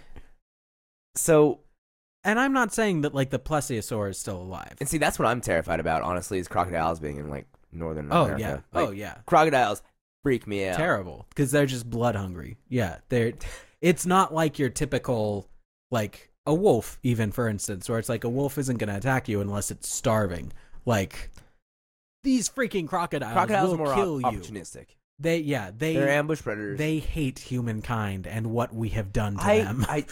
So, And I'm not saying that like the plesiosaur is still alive. and see, that's what I'm terrified about, honestly, is crocodiles being in, like, northern Oh America. yeah. Like, oh yeah. crocodiles freak me out. Terrible, because they're just blood hungry. Yeah, they're. It's not like your typical, like a wolf, even for instance, where it's like a wolf isn't going to attack you unless it's starving. Like these freaking crocodiles, Crocodiles will are more kill op- you. opportunistic. They, yeah, they They're ambush predators. they hate humankind and what we have done to I, them. I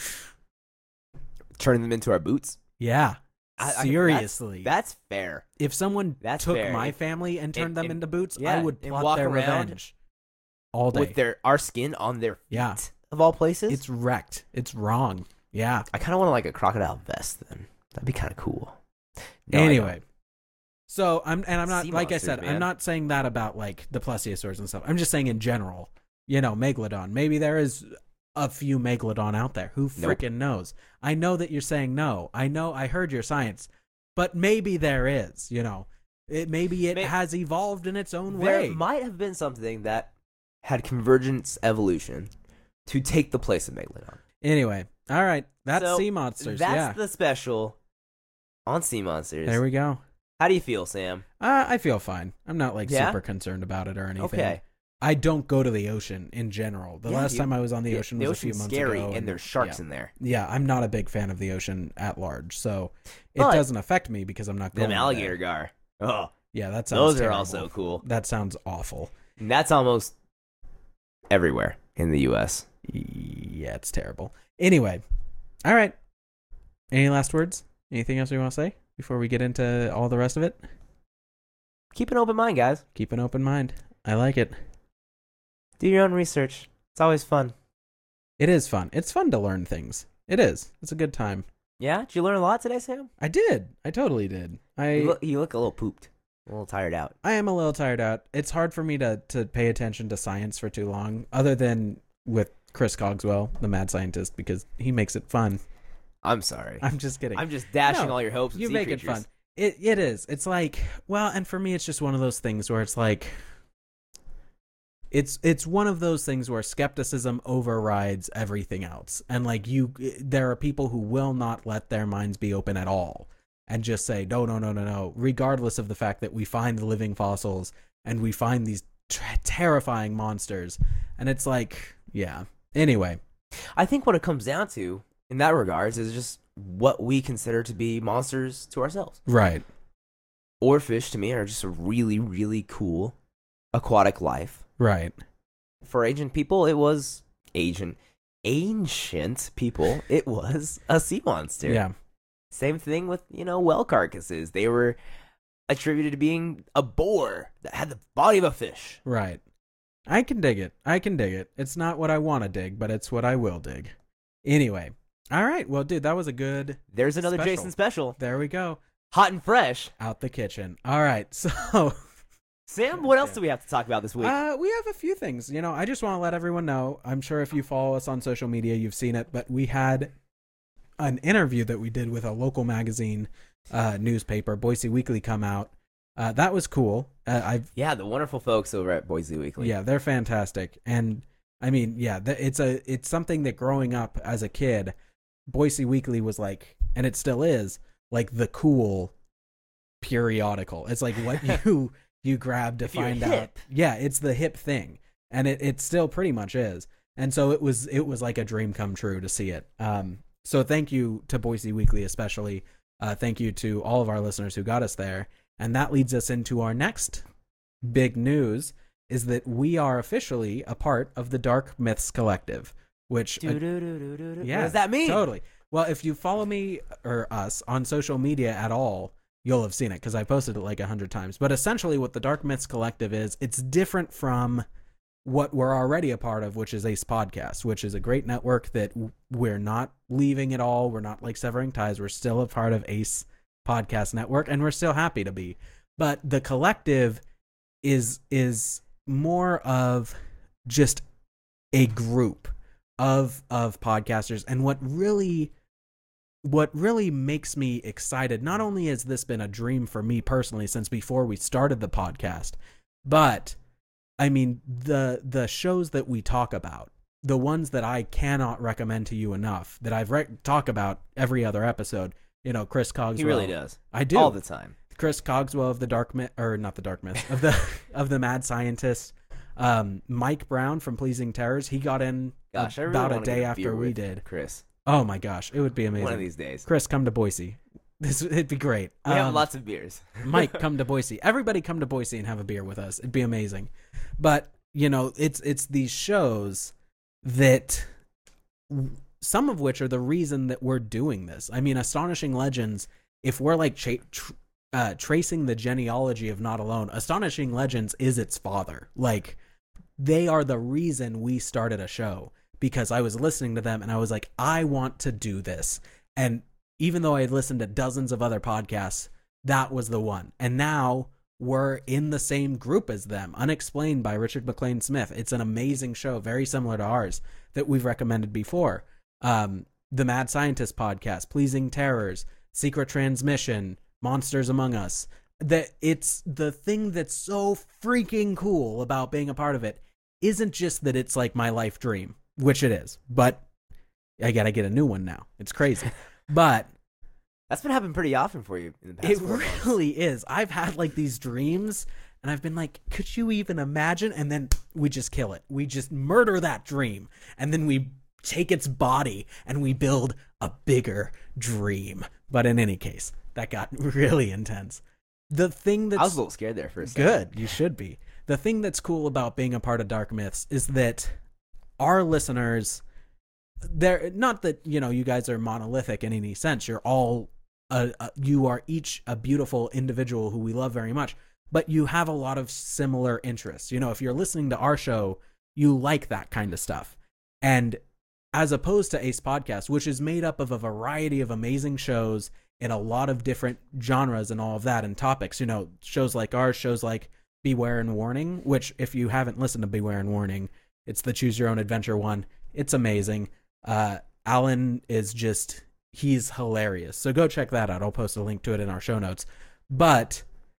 turning them into our boots. Yeah, I- I- seriously. That's, that's fair. if someone that's took fair. my family and turned and- them and- into boots, yeah, I would and plot walk their around revenge all day. With their our skin on their feet, Yeah. of all places. It's wrecked. It's wrong. Yeah. I kind of want like a crocodile vest then. That'd be kind of cool. No, I Anyway, so I'm and I'm not Sea like I monsters, said, man. I'm not saying that about like the plesiosaurs and stuff. I'm just saying in general, you know, megalodon. Maybe there is a few megalodon out there. Who Nope. freaking knows? I know that you're saying no. I know I heard your science, but maybe there is. You know, it maybe it May- has evolved in its own there way. might have been something that had convergence evolution to take the place of megalodon. Anyway, all right, that's So, sea monsters. That's yeah, the special on sea monsters. there we go. How do you feel, Sam? Uh, I feel fine. I'm not like Yeah? super concerned about it or anything. Okay. I don't go to the ocean in general. The Yeah, last dude. time I was on the The- ocean the was a few ocean's months scary, ago. and there's sharks yeah. in there. Yeah, I'm not a big fan of the ocean at large, so it But doesn't affect me because I'm not going Them there. alligator gar. Oh, Yeah, that sounds those are terrible. also cool. That sounds awful. And that's almost everywhere in the U S. Yeah, it's terrible. Anyway, all right. Any last words? Anything else we want to say before we get into all the rest of it? Keep an open mind, guys. Keep an open mind. I like it. Do your own research. It's always fun. It is fun. It's fun to learn things. It is. It's a good time. Yeah? Did you learn a lot today, Sam? I did. I totally did. I You look, you look a little pooped. A little tired out. I am a little tired out. It's hard for me to, to pay attention to science for too long, other than with Chris Cogswell, the mad scientist, because he makes it fun. I'm sorry. I'm just kidding. I'm just dashing No, all your hopes. Of you sea make it creatures. fun. It it is. It's like, well, and for me, it's just one of those things where it's like, it's it's one of those things where skepticism overrides everything else, and like you, there are people who will not let their minds be open at all, and just say no, no, no, no, no, regardless of the fact that we find the living fossils and we find these ter- terrifying monsters, and it's like, yeah. Anyway, I think what it comes down to, in that regards, is just what we consider to be monsters to ourselves. right, Oarfish, to me, are just a really, really cool aquatic life. right, For ancient people, it was ancient. Ancient people, it was a sea monster. yeah, Same thing with, you know, whale carcasses. They were attributed to being a boar that had the body of a fish. right. I can dig it. I can dig it. It's not what I want to dig, but it's what I will dig. Anyway, all right. Well, dude, that was a good. There's another Special. Jason special. There we go. Hot and fresh. Out the kitchen. All right. So, Sam, what else do we have to talk about this week? uh, we have a few things. You know, I just want to let everyone know. I'm sure if you follow us on social media, you've seen it, but we had an interview that we did with a local magazine, uh, newspaper, Boise Weekly, come out. Uh, that was cool. Uh, I've yeah, the wonderful folks over at Boise Weekly. Yeah, they're fantastic. And I mean, yeah, th- it's a it's something that growing up as a kid, Boise Weekly was like, and it still is, like the cool periodical. It's like what you you grab to If you're find out. hip. Yeah, it's the hip thing, and it it still pretty much is. And so it was it was like a dream come true to see it. Um, so thank you to Boise Weekly especially. Uh, thank you to all of our listeners who got us there. And that leads us into our next big news, is that we are officially a part of the Dark Myths Collective, which uh, Do-do-do-do-do-do. yeah, What does that mean? Totally. Well, if you follow me or us on social media at all, you'll have seen it because I posted it like a hundred times. But essentially what the Dark Myths Collective is, it's different from what we're already a part of, which is Ace Podcast, which is a great network that we're not leaving at all. We're not like severing ties. We're still a part of Ace Podcast Network, and we're still happy to be. But the collective is is more of just a group of of podcasters. And what really what really makes me excited, not only has this been a dream for me personally since before we started the podcast, but I mean, the the shows that we talk about, the ones that I cannot recommend to you enough, that I've re- talk about every other episode, you know, Chris Cogswell. He really does. I do. All the time. Chris Cogswell of the Dark Myth, or not the Dark Myth, of the of the Mad Scientist. Um, Mike Brown from Pleasing Terrors, he got in Gosh, I really about a wanna get day a after beer we with did. Chris. Oh my gosh, it would be amazing. One of these days. Chris, come to Boise. This it'd be great. We have Um, lots of beers. Mike, come to Boise. Everybody come to Boise and have a beer with us. It'd be amazing. But, you know, it's it's these shows that some of which are the reason that we're doing this. I mean, Astonishing Legends, if we're like tra- tr- uh, tracing the genealogy of Not Alone, Astonishing Legends is its father. Like, they are the reason we started a show, because I was listening to them and I was like, I want to do this. And even though I had listened to dozens of other podcasts, that was the one. And now we're in the same group as them. Unexplained by Richard McLean Smith. It's an amazing show, very similar to ours, that we've recommended before. Um, the Mad Scientist podcast, Pleasing Terrors, Secret Transmission, Monsters Among Us. That it's the thing that's so freaking cool about being a part of it isn't just that it's like my life dream, which it is, but I gotta get a new one now. It's crazy. But That's been happening pretty often for you in the past it four months. really is. I've had like these dreams and I've been like, could you even imagine? And then we just kill it. We just murder that dream. And then we take its body and we build a bigger dream. But in any case, that got really intense. The thing that's I was a little scared there for a second. good, you should be. The thing that's cool about being a part of Dark Myths is that our listeners, they're not that, you know, you guys are monolithic in any sense. You're all a, a, you are each a beautiful individual who we love very much, but you have a lot of similar interests. You know, if you're listening to our show, you like that kind of stuff. And as opposed to Ace Podcast, which is made up of a variety of amazing shows in a lot of different genres and all of that and topics, you know, shows like ours, shows like Beware and Warning, which if you haven't listened to Beware and Warning, it's the Choose Your Own Adventure one. It's amazing. Uh, Alan is just, he's hilarious. So go check that out. I'll post a link to it in our show notes. But,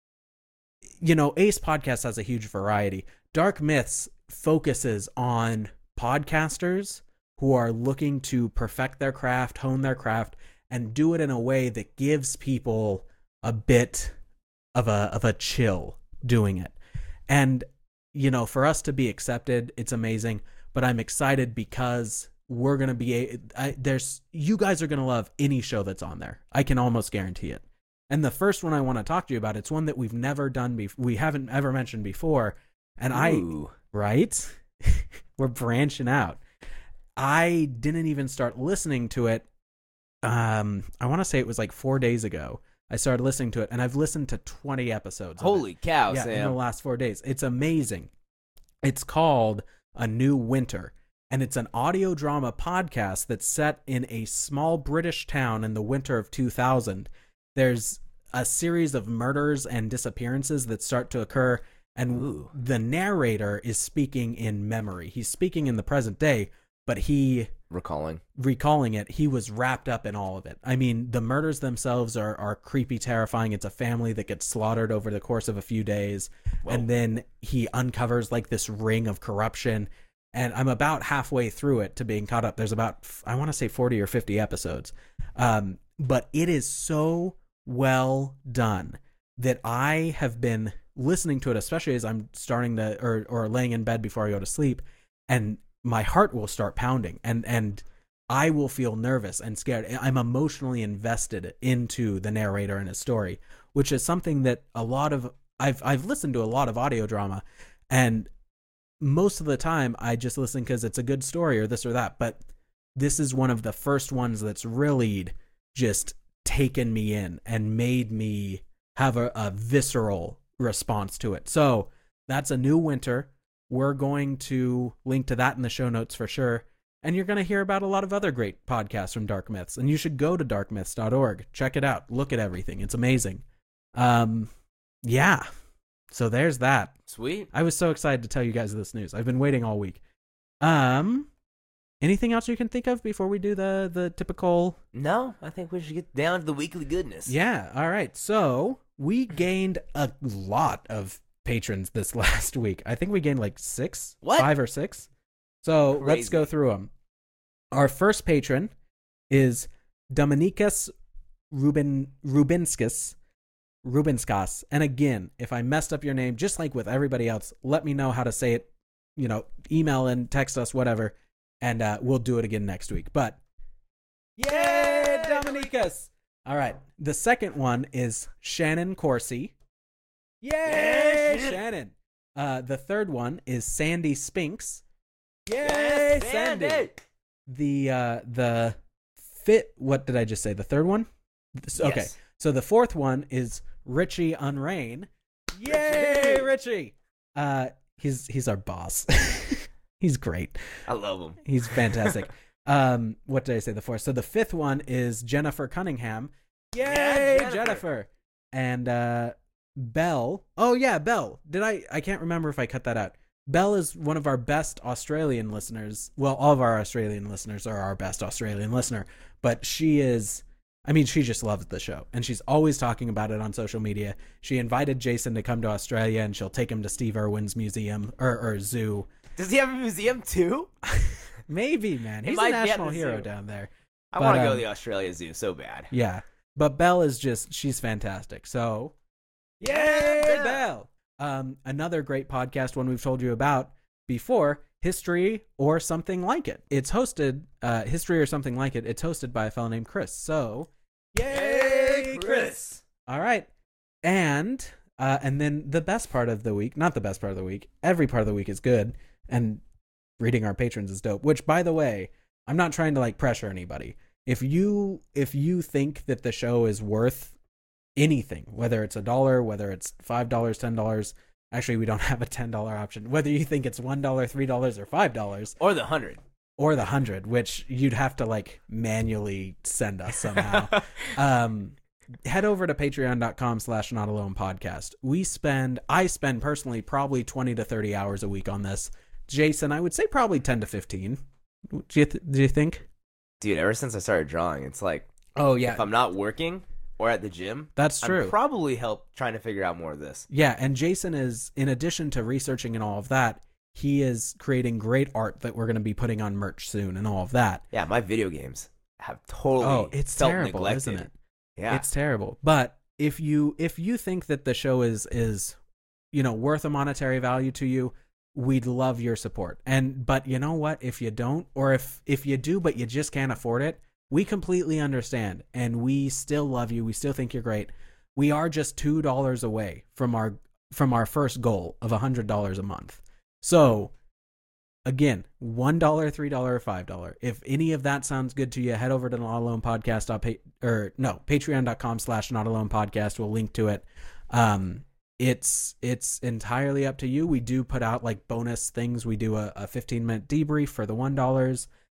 you know, Ace Podcast has a huge variety. Dark Myths focuses on podcasters who are looking to perfect their craft, hone their craft, and do it in a way that gives people a bit of a of a chill doing it. And, you know, for us to be accepted, it's amazing. But I'm excited because we're going to be, I, there's, you guys are going to love any show that's on there. I can almost guarantee it. And the first one I want to talk to you about, it's one that we've never done before. We haven't ever mentioned before. And Ooh. I, right? We're branching out. I didn't even start listening to it. Um, I want to say it was like four days ago. I started listening to it, and I've listened to twenty episodes. Holy of it. cow, yeah, Sam. in the last four days. It's amazing. It's called A New Winter, and it's an audio drama podcast that's set in a small British town in the winter of two thousand. There's a series of murders and disappearances that start to occur, and Ooh. the narrator is speaking in memory. He's speaking in the present day, but he... Recalling. recalling it, he was wrapped up in all of it. I mean, the murders themselves are, are creepy, terrifying. It's a family that gets slaughtered over the course of a few days. Whoa. And then he uncovers like this ring of corruption. And I'm about halfway through it to being caught up. There's about, I want to say forty or fifty episodes. Um, but it is so well done. that I have been listening to it, especially as I'm starting to or or laying in bed before I go to sleep, and my heart will start pounding, and and I will feel nervous and scared. I'm emotionally invested into the narrator and his story, which is something that a lot of I've I've listened to a lot of audio drama, and most of the time I just listen because it's a good story or this or that. But this is one of the first ones that's really just taken me in and made me have a, a visceral response to it. So that's A New Winter. We're going to link to that in the show notes for sure. And you're going to hear about a lot of other great podcasts from Dark Myths. And you should go to dark myths dot org. Check it out. Look at everything. It's amazing. Um, yeah. So there's that. Sweet. I was so excited to tell you guys this news. I've been waiting all week. Um, anything else you can think of before we do the, the typical... No, I think we should get down to the weekly goodness. Yeah. All right. So we gained a lot of patrons this last week. I think we gained like six, What? five or six. So Crazy. let's go through them. Our first patron is Dominikas Rubin Rubinskis. Rubinskas. And again, if I messed up your name, just like with everybody else, let me know how to say it. You know, email and text us, whatever, and uh, we'll do it again next week. But yay, Dominikas! All right. The second one is Shannon Corsi. Yay, Yeah, Shannon. Uh, the third one is Sandy Spinks. Yay, Yes, Sandy. Sandy. The uh, the fit. What did I just say? The third one. This- Okay. Yes. So the fourth one is Richie Unrain. Yay, Richie! Uh, he's he's our boss. He's great. I love him. He's fantastic. um, what did I say? The fourth. So the fifth one is Jennifer Cunningham. Yay, Yeah, Jennifer. Jennifer. And uh, Belle. Oh yeah, Belle. Did I? I can't remember if I cut that out. Belle is one of our best Australian listeners. Well, all of our Australian listeners are our best Australian listener, but she is. I mean, she just loves the show, and she's always talking about it on social media. She invited Jason to come to Australia, and she'll take him to Steve Irwin's museum or, or zoo. Does he have a museum too? Maybe, man. He He's a might be at national the hero zoo. down there. I But, want to go um, to the Australia Zoo so bad. Yeah. But Belle is just, she's fantastic. So, Yeah, yay, Belle. Belle. Um, another great podcast, one we've told you about before, History or Something Like It. It's hosted, uh, History or Something Like It. It's hosted by a fellow named Chris. So, Yay, Chris. All right. And uh, and then the best part of the week, not the best part of the week, every part of the week is good, and reading our patrons is dope, which, by the way, I'm not trying to like pressure anybody. If you if you think that the show is worth anything, whether it's a dollar, whether it's five dollars, ten dollars, actually we don't have a ten dollar option, whether you think it's one dollar, three dollars, or five dollars, Or the hundred. or the hundred, which you'd have to like manually send us somehow. um, head over to patreon.com slash not alone podcast. We spend, I spend personally probably twenty to thirty hours a week on this. Jason, I would say probably ten to fifteen. Do you, th- do you think? Dude, ever since I started drawing, it's like, Oh yeah, if I'm not working or at the gym, that's true. I'm probably help trying to figure out more of this. Yeah, and Jason is, in addition to researching and all of that, he is creating great art that we're going to be putting on merch soon and all of that. Yeah, my video games have totally Oh, it's felt terrible, neglected. isn't it? Yeah. It's terrible. But if you if you think that the show is is you know worth a monetary value to you, we'd love your support. And but you know what? If you don't, or if if you do but you just can't afford it, we completely understand, and we still love you. We still think you're great. We are just two dollars away from our from our first goal of a hundred dollars a month. So again, one dollar, three dollars, or five dollars. If any of that sounds good to you, head over to Not Alone Podcast. Or no, patreon.com slash Not Alone Podcast. We'll link to it. Um, it's it's entirely up to you. We do put out like bonus things. We do a, a fifteen minute debrief for the one dollar,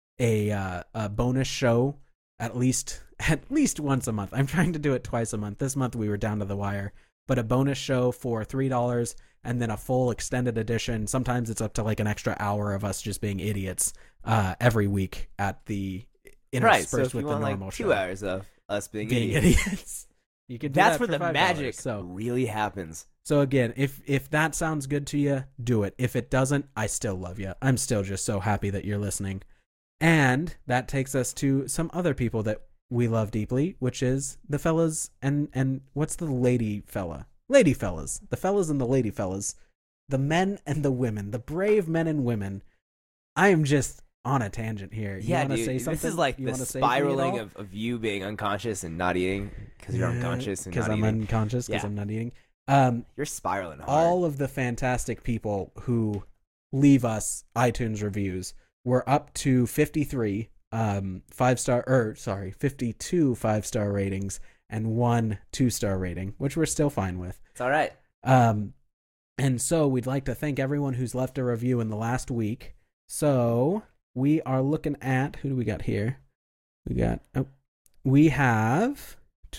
a uh, a bonus show at least at least once a month. I'm trying to do it twice a month. This month we were down to the wire, but a bonus show for three dollars. And then a full extended edition. Sometimes it's up to like an extra hour of us just being idiots uh, every week at the Right, so interspersed if you with the want normal like show. two hours of us being, being idiots, idiots. You can do that's that where for the five dollars. magic So, really happens. so again, if if that sounds good to you, do it. If it doesn't, I still love you. I'm still just so happy that you're listening. And that takes us to some other people that we love deeply, which is the fellas and and what's the lady fella? Lady fellas. The fellas and the lady fellas. The men and the women. The brave men and women. I am just on a tangent here. You Yeah, wanna dude. say something? This is like You the wanna say for me at spiraling all? of, of you being unconscious and not eating because you're unconscious and because not I'm eating. unconscious because Yeah. I'm not eating. Um, You're spiraling hard. all of the fantastic people who leave us iTunes reviews. We're up to fifty-three um, five star, or sorry, fifty-two five star ratings and one two star rating, which we're still fine with. It's all right. Um, and so we'd like to thank everyone who's left a review in the last week. So we are looking at, who do we got here? We got, oh, we have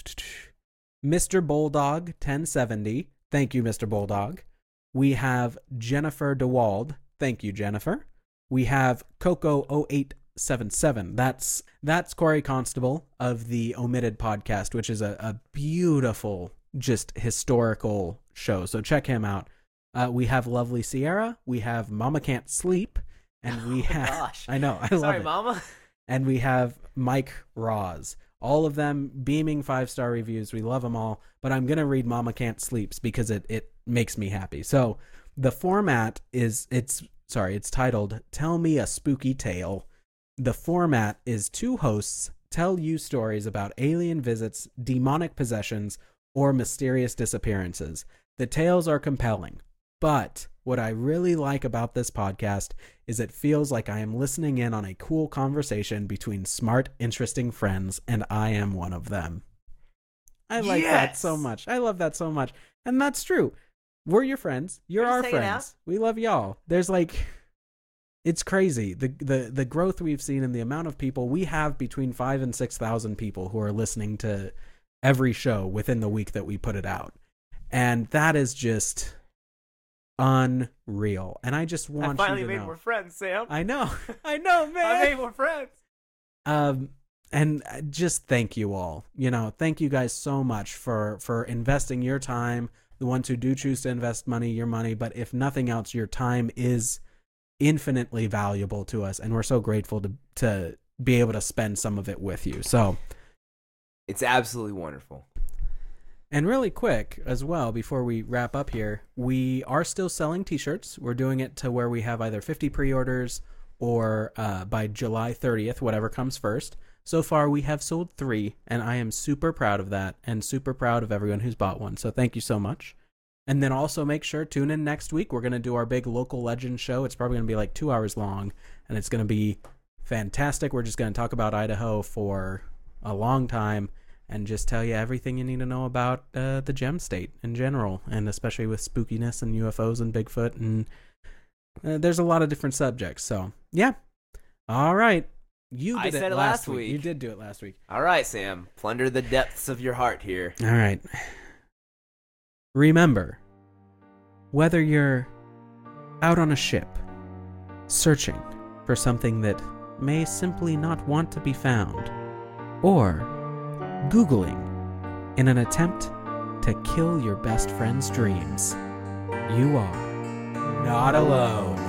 Mister Bulldog ten seventy. Thank you, Mister Bulldog. We have Jennifer DeWald. Thank you, Jennifer. We have Coco oh eight seven seven. That's that's Corey Constable of the Omitted Podcast, which is a, a beautiful, just historical show. So check him out. Uh, we have Lovely Sierra. We have Mama Can't Sleep. And we Oh, have, gosh. I know, I love Sorry, it. Mama. And we have Mike Roz. All of them beaming five-star reviews. We love them all. But I'm going to read Mama Can't Sleeps because it, it makes me happy. So the format is, it's, sorry, it's titled, Tell Me a Spooky Tale. The format is two hosts tell you stories about alien visits, demonic possessions, or mysterious disappearances. The tales are compelling. But what I really like about this podcast is it feels like I am listening in on a cool conversation between smart, interesting friends, and I am one of them. I like that Yes! so much. I love that so much. And that's true. We're your friends. You're We're just our hanging friends. We love y'all. There's like, it's crazy. The, the, the growth we've seen and the amount of people. We have between five and six thousand people who are listening to every show within the week that we put it out. And that is just unreal. And I just want I finally you to made know. more friends, Sam. I know. I know, man. I made more friends. Um, and just thank you all. You know, thank you guys so much for for investing your time. The ones who do choose to invest money, your money, but if nothing else, your time is infinitely valuable to us, and we're so grateful to to be able to spend some of it with you. So, It's absolutely wonderful. and really quick as well, before we wrap up here, we are still selling t-shirts. We're doing it to where we have either fifty pre-orders or uh, by July thirtieth, whatever comes first. So far, we have sold three, and I am super proud of that and super proud of everyone who's bought one. So thank you so much. And then also make sure, tune in next week. We're going to do our big local legend show. It's probably going to be like two hours long, and it's going to be fantastic. We're just going to talk about Idaho for a long time and just tell you everything you need to know about uh, the gem state in general, and especially with spookiness and U F Os and Bigfoot. And uh, there's a lot of different subjects. So, yeah. All right. You I did said it it last last week. week. You did do it last week. All right, Sam. Plunder the depths of your heart here. All right. Remember, whether you're out on a ship, searching for something that may simply not want to be found, or Googling in an attempt to kill your best friend's dreams, you are not alone.